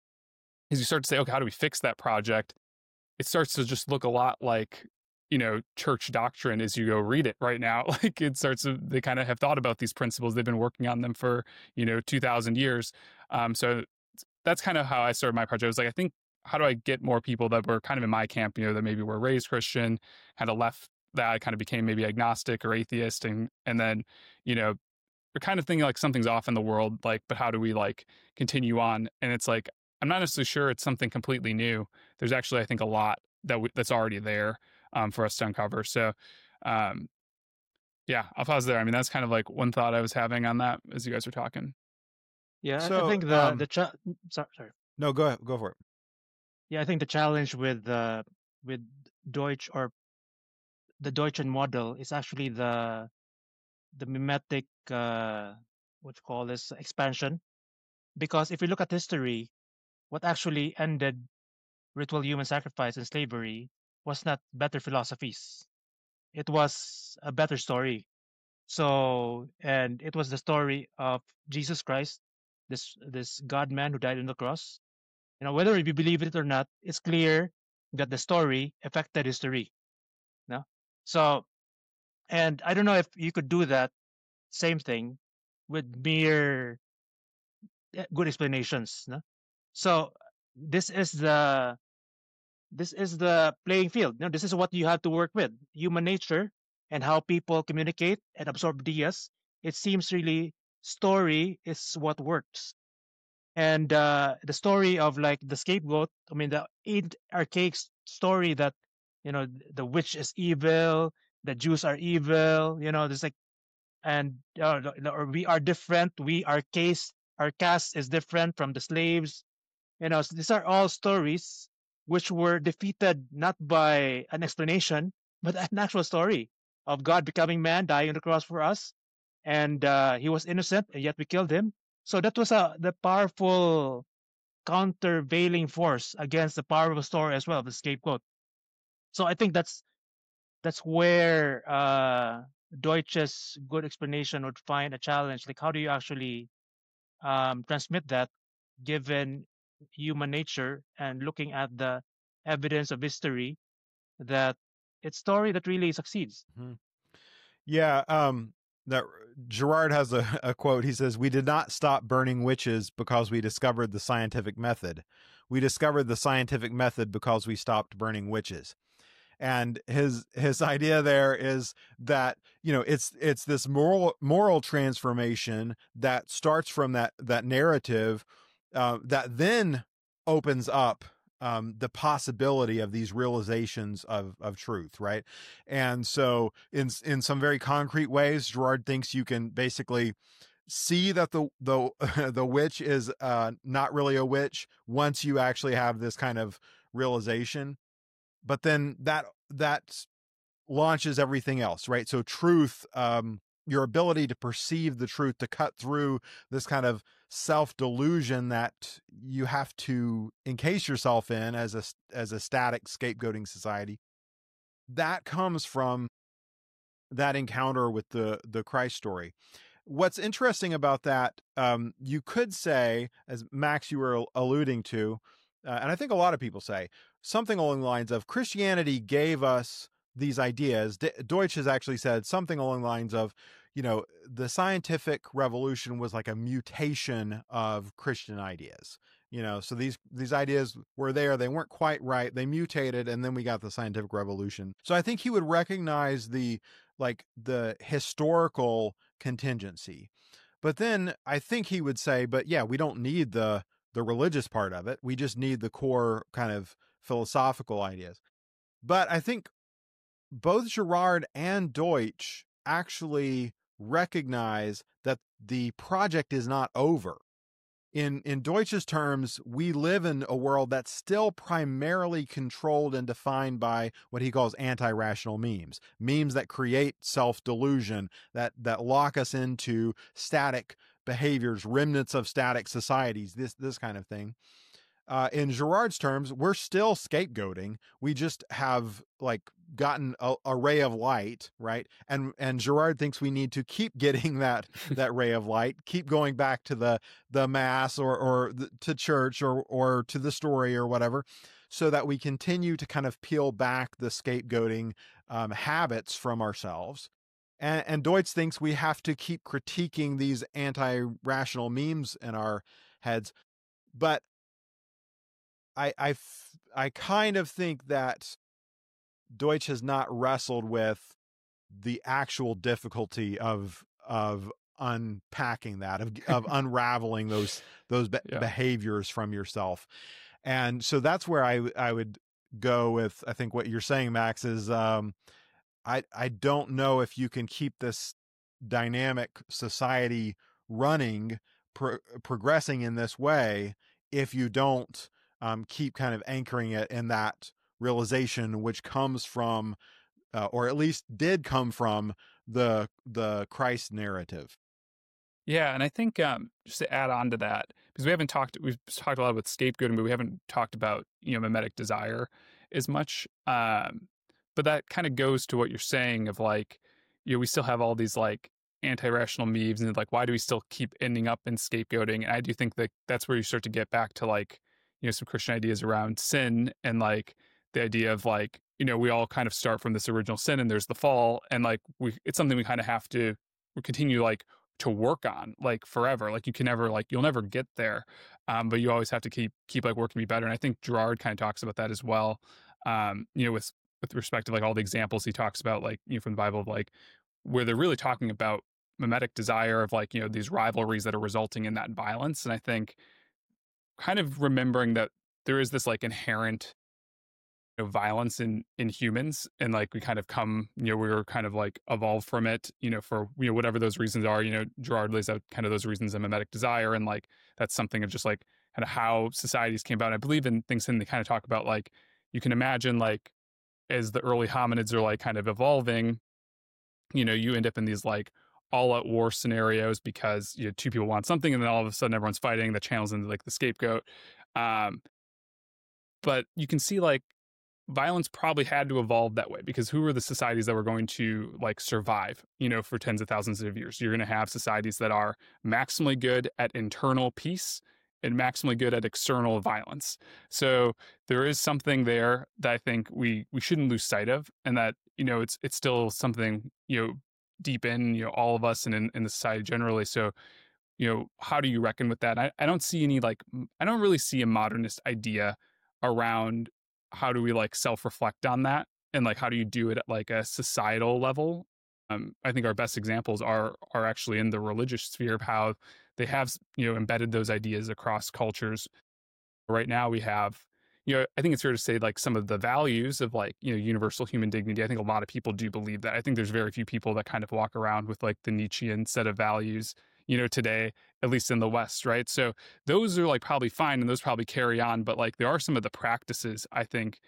as you start to say, okay, how do we fix that project? It starts to just look a lot like, you know, church doctrine as you go read it right now. Like it starts to, they kind of have thought about these principles. They've been working on them for, you know, two thousand years. Um, so that's kind of how I started my project. I was like, I think, how do I get more people that were kind of in my camp, you know, that maybe were raised Christian, kind of left that, kind of became maybe agnostic or atheist. And, and then, you know, we're kind of thinking like something's off in the world, like, but how do we like continue on? And it's like, I'm not necessarily sure it's something completely new. There's actually, I think, a lot that w- that's already there um, for us to uncover. So, um, yeah, I'll pause there. I mean, that's kind of like one thought I was having on that as you guys were talking. Yeah, I- I So, think the um, the cha- sorry, sorry. No, go ahead, go for it. Yeah, I think the challenge with uh, with Deutsch or the Deutschen model is actually the the mimetic uh, what you call this expansion. Because if you look at history, what actually ended ritual human sacrifice and slavery was not better philosophies. It was a better story. So, and it was the story of Jesus Christ, this this God man who died on the cross. You know, whether you believe it or not, it's clear that the story affected history. No, so and I don't know if you could do that same thing with mere eh, good explanations. No, so this is the this is the playing field. You know, this is what you have to work with: human nature and how people communicate and absorb ideas. It seems really story is what works. And uh, the story of like the scapegoat, I mean, the ancient archaic s- story that, you know, the witch is evil, the Jews are evil, you know, there's like, and uh, the- the- or we are different, we, our case, our caste is different from the slaves, you know, so these are all stories which were defeated not by an explanation, but an actual story of God becoming man, dying on the cross for us. And uh, he was innocent, and yet we killed him. So that was a the powerful countervailing force against the powerful story as well, the scapegoat. So I think that's that's where uh, Deutsch's good explanation would find a challenge. Like, how do you actually um, transmit that, given human nature and looking at the evidence of history that it's story that really succeeds. Mhm. Yeah, um, that Girard has a, a quote. He says, "We did not stop burning witches because we discovered the scientific method. We discovered the scientific method because we stopped burning witches." And his his idea there is that, you know, it's it's this moral moral transformation that starts from that that narrative uh, that then opens up um, the possibility of these realizations of of truth, right? And so, in in some very concrete ways, Girard thinks you can basically see that the the the witch is uh, not really a witch once you actually have this kind of realization. But then that that launches everything else, right? So truth, um, your ability to perceive the truth, to cut through this kind of self-delusion that you have to encase yourself in as a as a static scapegoating society. That comes from that encounter with the the Christ story. What's interesting about that, um, you could say, as Max, you were alluding to, uh, and I think a lot of people say, something along the lines of Christianity gave us these ideas. D- Deutsch has actually said something along the lines of, you know, the scientific revolution was like a mutation of Christian ideas. You know, so these these ideas were there, they weren't quite right, they mutated, and then we got the scientific revolution. So I think he would recognize the like the historical contingency. But then I think he would say, but yeah, we don't need the the religious part of it. We just need the core kind of philosophical ideas. But I think both Girard and Deutsch actually recognize that the project is not over. In in Deutsch's terms, we live in a world that's still primarily controlled and defined by what he calls anti-rational memes, memes that create self-delusion, that that lock us into static behaviors, remnants of static societies, this this kind of thing. Uh, in Girard's terms, we're still scapegoating. We just have like gotten a, a ray of light, right? And and Girard thinks we need to keep getting that that ray of light, keep going back to the the mass or or the, to church or or to the story or whatever, so that we continue to kind of peel back the scapegoating um, habits from ourselves. And, and Deutsch thinks we have to keep critiquing these anti-rational memes in our heads, but I, I, I kind of think that Deutsch has not wrestled with the actual difficulty of of unpacking that, of of unraveling those those be- Yeah. behaviors from yourself, and so that's where I I would go with. I think what you're saying, Max, is um, I I don't know if you can keep this dynamic society running, pro- progressing in this way if you don't. Um, keep kind of anchoring it in that realization, which comes from, uh, or at least did come from, the the Christ narrative. Yeah, and I think um, just to add on to that, because we haven't talked, we've talked a lot about scapegoating, but we haven't talked about, you know, mimetic desire as much. Um, but that kind of goes to what you're saying of like, you know, we still have all these like anti-rational memes, and like, why do we still keep ending up in scapegoating? And I do think that that's where you start to get back to like, you know, some Christian ideas around sin and like the idea of like, you know, we all kind of start from this original sin and there's the fall, and like we, it's something we kind of have to we continue like to work on like forever. Like you can never like you'll never get there, um, but you always have to keep keep like working to be better. And I think Girard kind of talks about that as well. Um, you know, with with respect to like all the examples he talks about, like, you know, from the Bible, of like where they're really talking about mimetic desire of like, you know, these rivalries that are resulting in that violence. And I think kind of remembering that there is this like inherent, you know, violence in in humans, and like we kind of come, you know, we were kind of like evolved from it, you know, for, you know, whatever those reasons are. You know, Girard lays out kind of those reasons in mimetic desire, and like that's something of just like kind of how societies came about. I believe in things, and they kind of talk about like you can imagine like as the early hominids are like kind of evolving, you know, you end up in these like all out war scenarios because, you know, two people want something and then all of a sudden everyone's fighting, that channels into like the scapegoat. Um, but you can see like violence probably had to evolve that way, because who were the societies that were going to like survive, you know, for tens of thousands of years? You're going to have societies that are maximally good at internal peace and maximally good at external violence. So there is something there that I think we we shouldn't lose sight of, and that, you know, it's it's still something, you know, deep in, you know, all of us and in, in the society generally. So, you know, how do you reckon with that? I, I don't see any like, I don't really see a modernist idea around how do we like self-reflect on that, and like how do you do it at like a societal level. Um, I think our best examples are are actually in the religious sphere of how they have, you know, embedded those ideas across cultures. Right now we have, you know, I think it's fair to say like some of the values of like, you know, universal human dignity. I think a lot of people do believe that. I think there's very few people that kind of walk around with like the Nietzschean set of values, you know, today, at least in the West, right? So those are like probably fine, and those probably carry on. But like there are some of the practices, I think,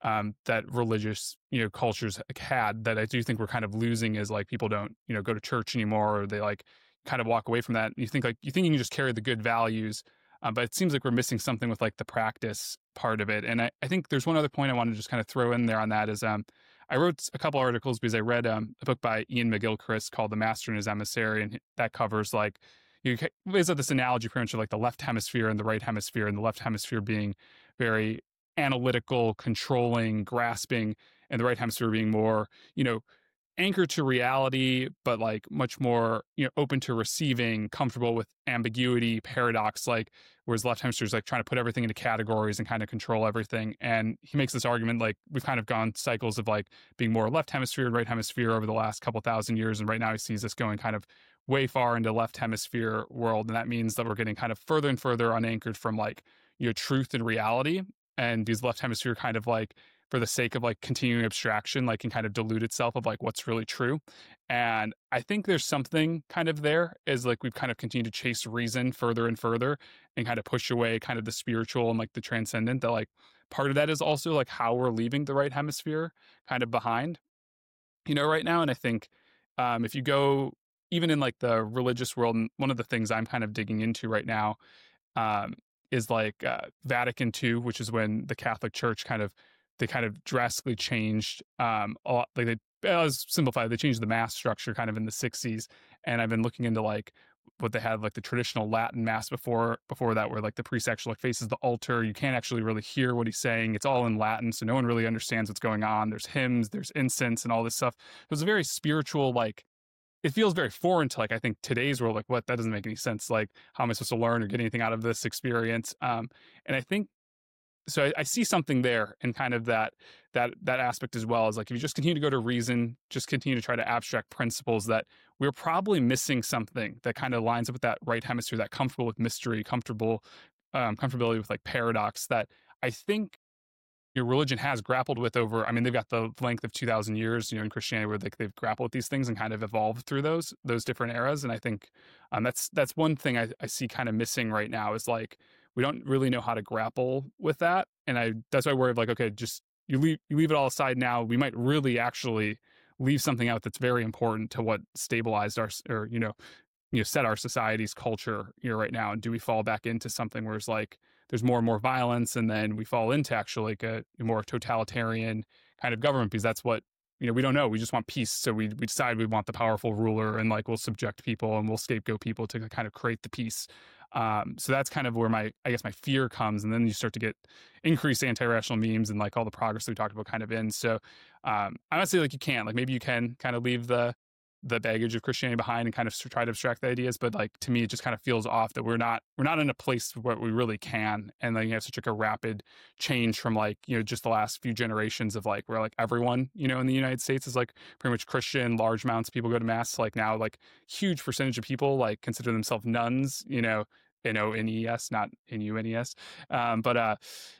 um, that religious, you know, cultures had, that I do think we're kind of losing, is like people don't, you know, go to church anymore, or they like kind of walk away from that. And you think like, you think you can just carry the good values, um, but it seems like we're missing something with like the practice part of it. And I, I think there's one other point I want to just kind of throw in there on that is, um, I wrote a couple articles because I read um, a book by Ian McGilchrist called The Master and His Emissary, and that covers like, you is this analogy pretty much of like the left hemisphere and the right hemisphere, and the left hemisphere being very analytical, controlling, grasping, and the right hemisphere being more, you know, anchored to reality, but like much more, you know, open to receiving, comfortable with ambiguity, paradox, like, whereas left hemisphere is like trying to put everything into categories and kind of control everything. And he makes this argument, like, we've kind of gone cycles of like being more left hemisphere and right hemisphere over the last couple thousand years. And right now he sees us going kind of way far into left hemisphere world. And that means that we're getting kind of further and further unanchored from like, you know, truth and reality. And these left hemisphere kind of like, for the sake of like continuing abstraction, like can kind of dilute itself of like what's really true. And I think there's something kind of there, is like we've kind of continued to chase reason further and further and kind of push away kind of the spiritual and like the transcendent, that like part of that is also like how we're leaving the right hemisphere kind of behind, you know, right now. And I think um, if you go even in like the religious world, and one of the things I'm kind of digging into right now um, is like uh, Vatican two, which is when the Catholic Church kind of, they kind of drastically changed um, a lot. Like they, as simplified, they changed the mass structure kind of in the sixties. And I've been looking into like what they had, like the traditional Latin mass before before that, where like the priest actually like faces the altar. You can't actually really hear what he's saying. It's all in Latin, so no one really understands what's going on. There's hymns, there's incense, and all this stuff. It was a very spiritual, like, it feels very foreign to like, I think today's world, like, what, that doesn't make any sense. Like, how am I supposed to learn or get anything out of this experience? Um, and I think, so I, I see something there in kind of that, that, that aspect as well, as like, if you just continue to go to reason, just continue to try to abstract principles, that we're probably missing something that kind of lines up with that right hemisphere, that comfortable with mystery, comfortable, um, comfortability with like paradox, that I think your religion has grappled with over, I mean, they've got the length of two thousand years, you know, in Christianity, where they, they've grappled with these things and kind of evolved through those, those different eras. And I think um, that's, that's one thing I, I see kind of missing right now, is like, we don't really know how to grapple with that. And I, that's why I worry of like, okay, just you leave, you leave it all aside now. We might really actually leave something out that's very important to what stabilized our, or, you know, you know, set our society's culture, you know, right now. And do we fall back into something where it's like, there's more and more violence, and then we fall into actually like a, a more totalitarian kind of government, because that's what, you know, we don't know. We just want peace. So we, we decide we want the powerful ruler, and like, we'll subject people and we'll scapegoat people to kind of create the peace. Um, so that's kind of where my, I guess my fear comes. And then you start to get increased anti-rational memes and like all the progress that we talked about kind of in. So um, I would say like you can, like maybe you can kind of leave the, the baggage of Christianity behind and kind of try to abstract the ideas. But like, to me, it just kind of feels off that we're not, we're not in a place where we really can. And then you have such like a rapid change from like, you know, just the last few generations of like, where like everyone, you know, in the United States is like pretty much Christian, large amounts of people go to mass. Like now, like huge percentage of people like consider themselves nuns, you know, N O N E S, not N U N E S. Um, but, uh,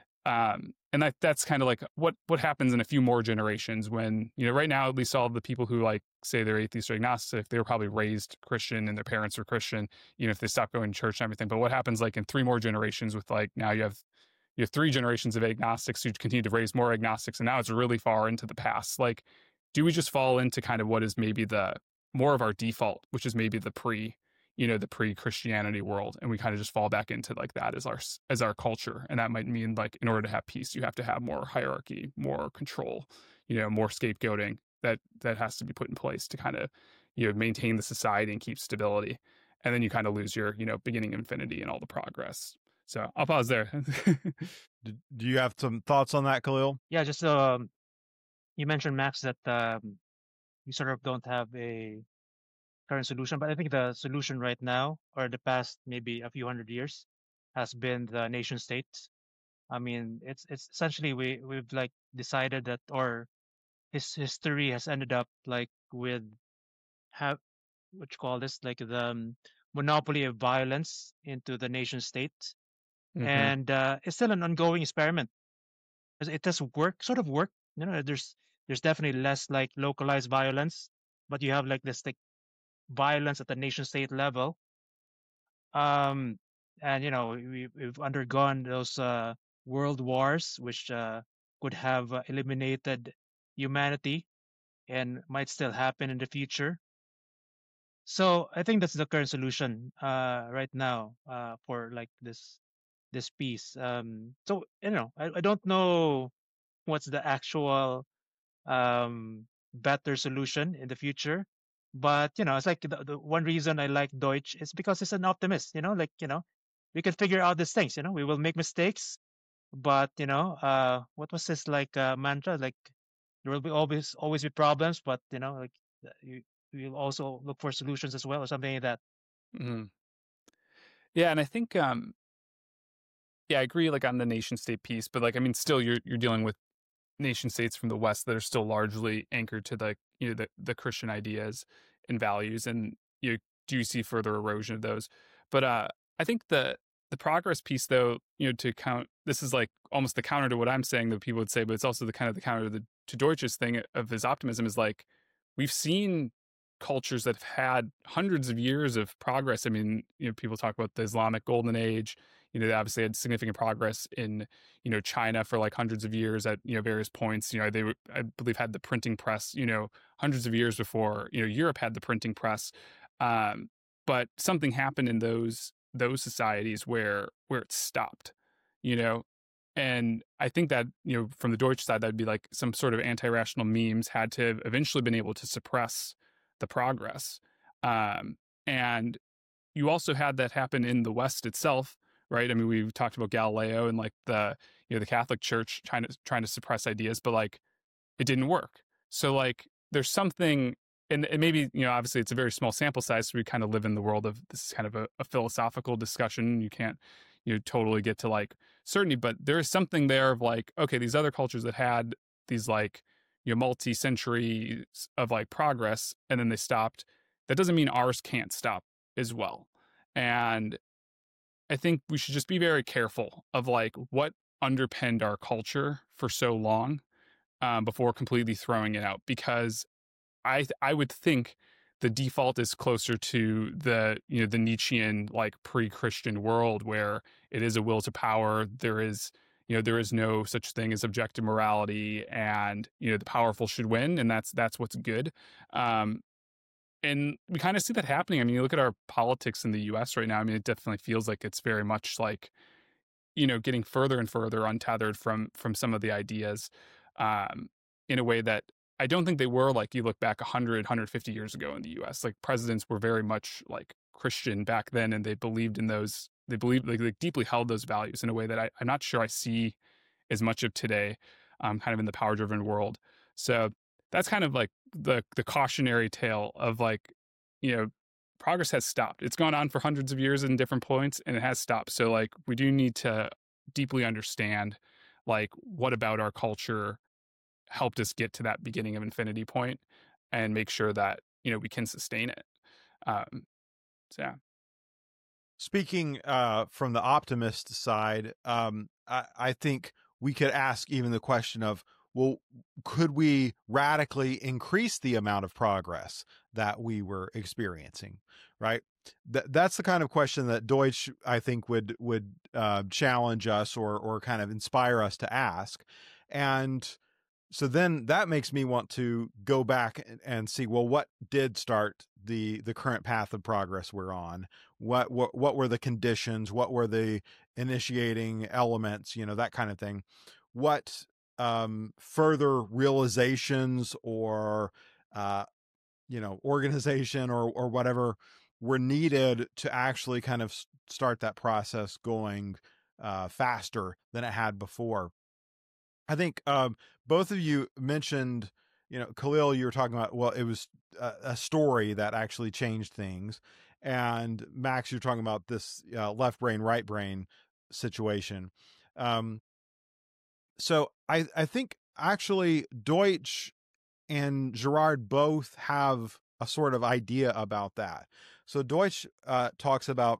um, and that that's kind of like what, what happens in a few more generations when, you know, right now, at least all of the people who like say they're atheist or agnostic, they were probably raised Christian and their parents were Christian, even if they stopped going to church and everything. But what happens like in three more generations with like, now you have, you have three generations of agnostics who continue to raise more agnostics. And now it's really far into the past. Like, do we just fall into kind of what is maybe the more of our default, which is maybe the pre, you know, the pre-Christianity world, and we kind of just fall back into like that as our as our culture. And that might mean like, in order to have peace, you have to have more hierarchy, more control, you know, more scapegoating that that has to be put in place to kind of, you know, maintain the society and keep stability. And then you kind of lose your, you know, beginning infinity and all the progress. So I'll pause there. Do you have some thoughts on that, Khalil? Yeah, just um, you mentioned, Max, that um, you sort of don't have a current solution, but I think the solution right now, or the past maybe a few hundred years, has been the nation state. I mean, it's it's essentially we we've like decided that, or his history has ended up like with have what you call this, like the um, monopoly of violence into the nation state, Mm-hmm. and uh, it's still an ongoing experiment. It does work, sort of work. You know, there's there's definitely less like localized violence, but you have like this like violence at the nation state level. Um, and you know, we, we've undergone those uh, world wars, which uh, could have uh, eliminated humanity and might still happen in the future. So I think that's the current solution uh, right now uh, for like this this piece. Um, so you know, I, I don't know what's the actual um, better solution in the future, but you know, it's like the, the one reason I like Deutsch is because he's an optimist. You know, like you know, we can figure out these things. You know, we will make mistakes, but you know, uh, what was his like uh, mantra? Like there will be always always be problems, but you know, like uh, you you'll also look for solutions as well, or something like that. Mhm. Yeah, and I think um yeah, I agree like on the nation state piece, but like I mean still you're you're dealing with nation states from the West that are still largely anchored to the you know the, the Christian ideas and values, and you do see further erosion of those. But uh, I think the the progress piece, though, you know, to count this is like almost the counter to what I'm saying that people would say, but it's also the kind of the counter to the to Deutsch's thing of his optimism is like we've seen cultures that have had hundreds of years of progress. I mean, you know, people talk about the Islamic Golden Age. You know, they obviously had significant progress in you know, China for like hundreds of years at, you know, various points. You know, they, I believe, had the printing press, you know, hundreds of years before, you know, Europe had the printing press. Um, but something happened in those, those societies where, where it stopped, you know, and I think that, you know, from the Deutsch side, that'd be like some sort of anti-rational memes had to have eventually been able to suppress the progress. Um, and you also had that happen in the West itself, right? I mean, we talked about Galileo and like the, you know, the Catholic Church trying to trying to suppress ideas, but like it didn't work. So like there's something, and, and maybe, you know, obviously it's a very small sample size, so we kind of live in the world of this is kind of a, a philosophical discussion. You can't, you know, totally get to like certainty, but there is something there of like, okay, these other cultures that had these like, you know, multi-centuries of like progress and then they stopped. That doesn't mean ours can't stop as well. And I think we should just be very careful of like what underpinned our culture for so long um, before completely throwing it out, because I I would think the default is closer to the you know the Nietzschean like pre-Christian world where it is a will to power. There is you know there is no such thing as objective morality, and you know the powerful should win, and that's that's what's good. Um, and we kind of see that happening. I mean, you look at our politics in the U S right now. I mean, it definitely feels like it's very much like, you know, getting further and further untethered from from some of the ideas um, in a way that I don't think they were like you look back one hundred, one hundred fifty years ago in the U S. Like presidents were very much like Christian back then, and they believed in those, they believed, like, they deeply held those values in a way that I, I'm not sure I see as much of today, um, kind of in the power driven world. So that's kind of like the the cautionary tale of like, you know, progress has stopped. It's gone on for hundreds of years in different points and it has stopped. So like we do need to deeply understand like what about our culture helped us get to that beginning of infinity point and make sure that, you know, we can sustain it. Um, so yeah. Speaking uh, from the optimist side, um, I, I think we could ask even the question of, well, could we radically increase the amount of progress that we were experiencing, right? Th- that's the kind of question that Deutsch, I think, would would uh, challenge us or or kind of inspire us to ask. And so then that makes me want to go back and, and see, well, what did start the the current path of progress we're on? What what what were the conditions? What were the initiating elements? You know, that kind of thing. What um, further realizations or uh, you know organization or or whatever were needed to actually kind of start that process going uh, faster than it had before? I think um, both of you mentioned, you know, Khalil, you were talking about, well, it was a, a story that actually changed things. And Max, you're talking about this uh, left brain, right brain situation. Um, so I, I think actually Deutsch and Girard both have a sort of idea about that. So Deutsch uh, talks about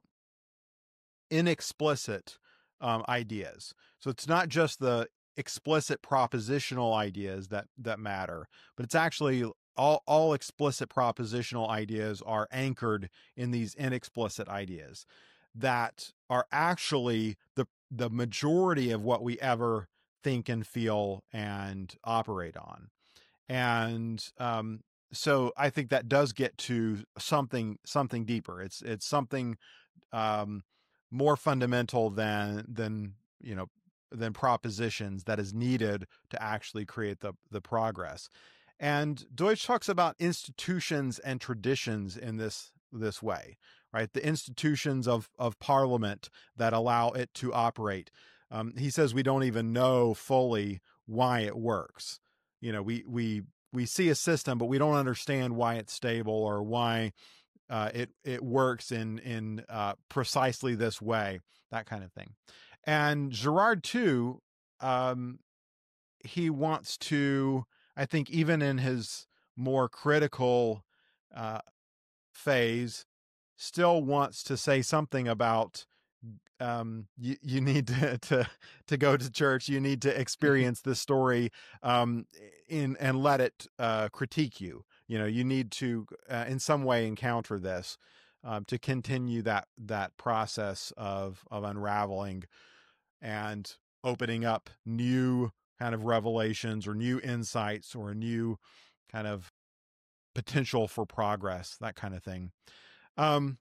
inexplicit um, ideas. So it's not just the explicit propositional ideas that that matter, but it's actually all all explicit propositional ideas are anchored in these inexplicit ideas that are actually the the majority of what we ever think and feel and operate on. And um, so I think that does get to something something deeper. It's it's something um, more fundamental than than you know than propositions that is needed to actually create the the progress. And Deutsch talks about institutions and traditions in this this way, right? The institutions of of parliament that allow it to operate. Um, he says we don't even know fully why it works. You know, we we we see a system, but we don't understand why it's stable or why uh, it it works in in uh, precisely this way, that kind of thing. And Girard too, um, he wants to, I think, even in his more critical uh, phase, still wants to say something about um, you, you need to, to to go to church. You need to experience this story um, in and let it uh, critique you. You know, you need to uh, in some way encounter this um, to continue that that process of of unraveling and opening up new kind of revelations or new insights or a new kind of potential for progress, that kind of thing. Um,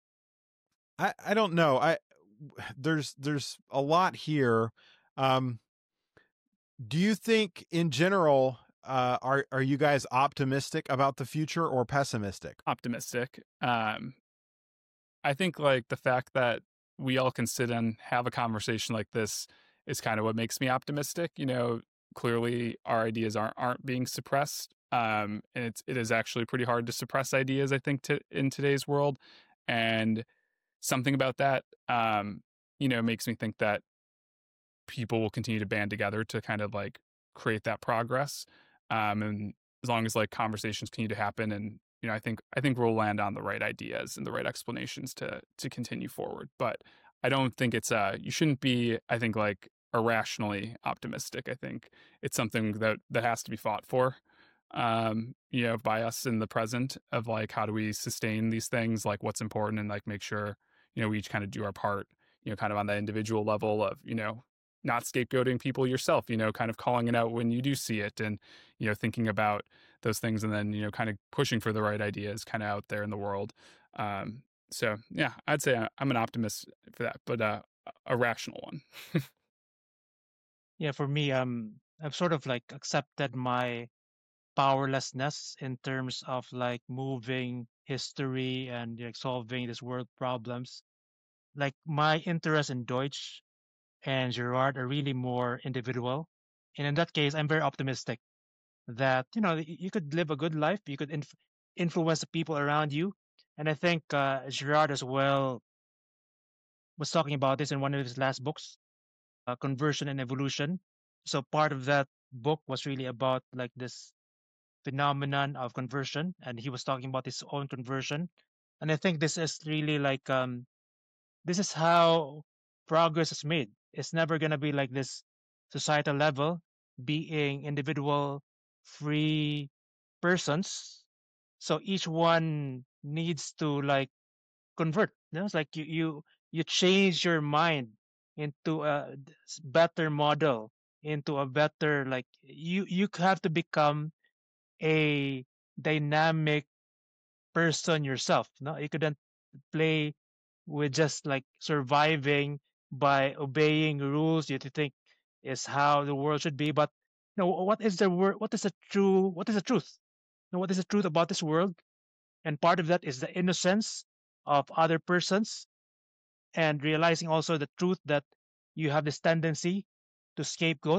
I I don't know. I there's there's a lot here. Um, do you think in general uh, are are you guys optimistic about the future or pessimistic? Optimistic. Um, I think like the fact that we all can sit and have a conversation like this is kind of what makes me optimistic. You know, clearly our ideas aren't aren't being suppressed, um, and it's it is actually pretty hard to suppress ideas. I think to, in today's world, and something about that, um, you know, makes me think that people will continue to band together to kind of like create that progress. Um, and as long as like conversations continue to happen, and you know, I think I think we'll land on the right ideas and the right explanations to to continue forward. But I don't think it's uh you shouldn't be, I think, like irrationally optimistic. I think it's something that that has to be fought for. Um, you know, by us in the present of like how do we sustain these things, like what's important, and like make sure, you know, we each kind of do our part, you know, kind of on the individual level of, you know, not scapegoating people yourself, you know, kind of calling it out when you do see it, and, you know, thinking about those things, and then, you know, kind of pushing for the right ideas kind of out there in the world. Um, so yeah, I'd say I- I'm an optimist for that, but uh, a rational one. Yeah, for me, um, I've sort of like accepted my powerlessness in terms of like moving history and like solving this world problems. Like my interest in Deutsch and Girard are really more individual. And in that case, I'm very optimistic that, you know, y- you could live a good life, you could inf- influence the people around you. And I think uh, Girard as well was talking about this in one of his last books, uh, Conversion and Evolution. So part of that book was really about like this phenomenon of conversion, and he was talking about his own conversion. And I think this is really like um, this is how progress is made. It's never going to be like this societal level, being individual free persons. So each one needs to like convert. You know, it's like you you you change your mind into a d- s- better model, into a better like you you have to become a dynamic person yourself. No, you couldn't play with just like surviving by obeying rules you think is how the world should be. But no, what is the word? What is the true? What is the truth? No, what is the truth about this world? And part of that is the innocence of other persons, and realizing also the truth that you have this tendency to scapegoat.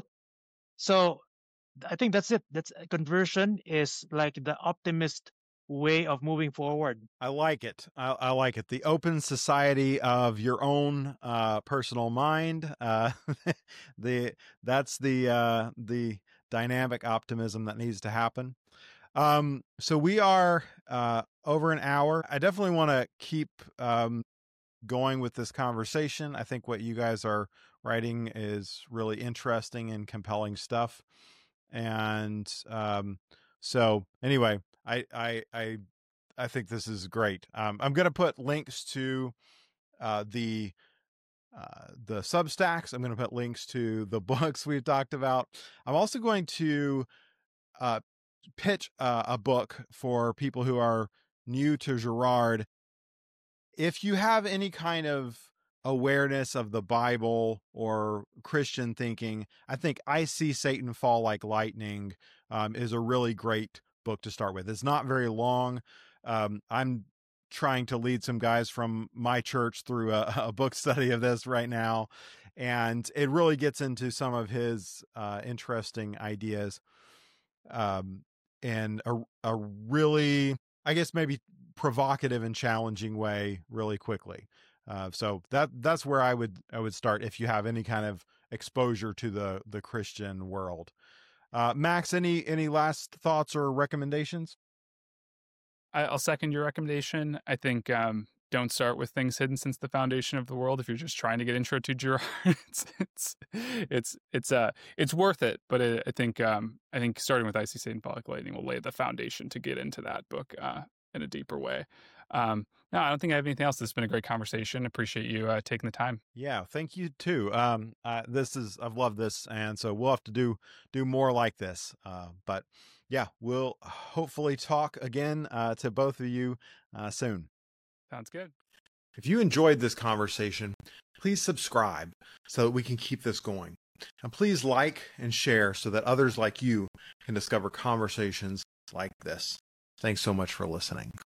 So I think that's it. That's conversion is like the optimist way of moving forward. I like it. I, I like it. The open society of your own uh, personal mind. Uh, the that's the uh, the dynamic optimism that needs to happen. Um, so we are uh, over an hour. I definitely want to keep um, going with this conversation. I think what you guys are writing is really interesting and compelling stuff. And um, so anyway, I I I I think this is great. Um, I'm going to put links to uh, the uh, the Substacks. I'm going to put links to the books we've talked about. I'm also going to uh, pitch uh, a book for people who are new to Girard. If you have any kind of awareness of the Bible or Christian thinking, I think I See Satan Fall Like Lightning um, is a really great book to start with. It's not very long. Um, I'm trying to lead some guys from my church through a, a book study of this right now, and it really gets into some of his uh, interesting ideas um, in a, a really, I guess, maybe provocative and challenging way really quickly. Uh, so that that's where I would I would start if you have any kind of exposure to the the Christian world. Uh, Max, any any last thoughts or recommendations? I, I'll second your recommendation. I think um, don't start with Things Hidden Since the Foundation of the World if you're just trying to get intro to Girard. it's it's it's it's uh it's worth it, but it, I think um I think starting with I See Satan Fall Like Lightning will lay the foundation to get into that book uh, in a deeper way. Um, no, I don't think I have anything else. This has been a great conversation. Appreciate you uh, taking the time. Yeah, thank you too. Um, uh, this is I've loved this, and so we'll have to do do more like this. Uh, but yeah, we'll hopefully talk again uh, to both of you uh, soon. Sounds good. If you enjoyed this conversation, please subscribe so that we can keep this going. And please like and share so that others like you can discover conversations like this. Thanks so much for listening.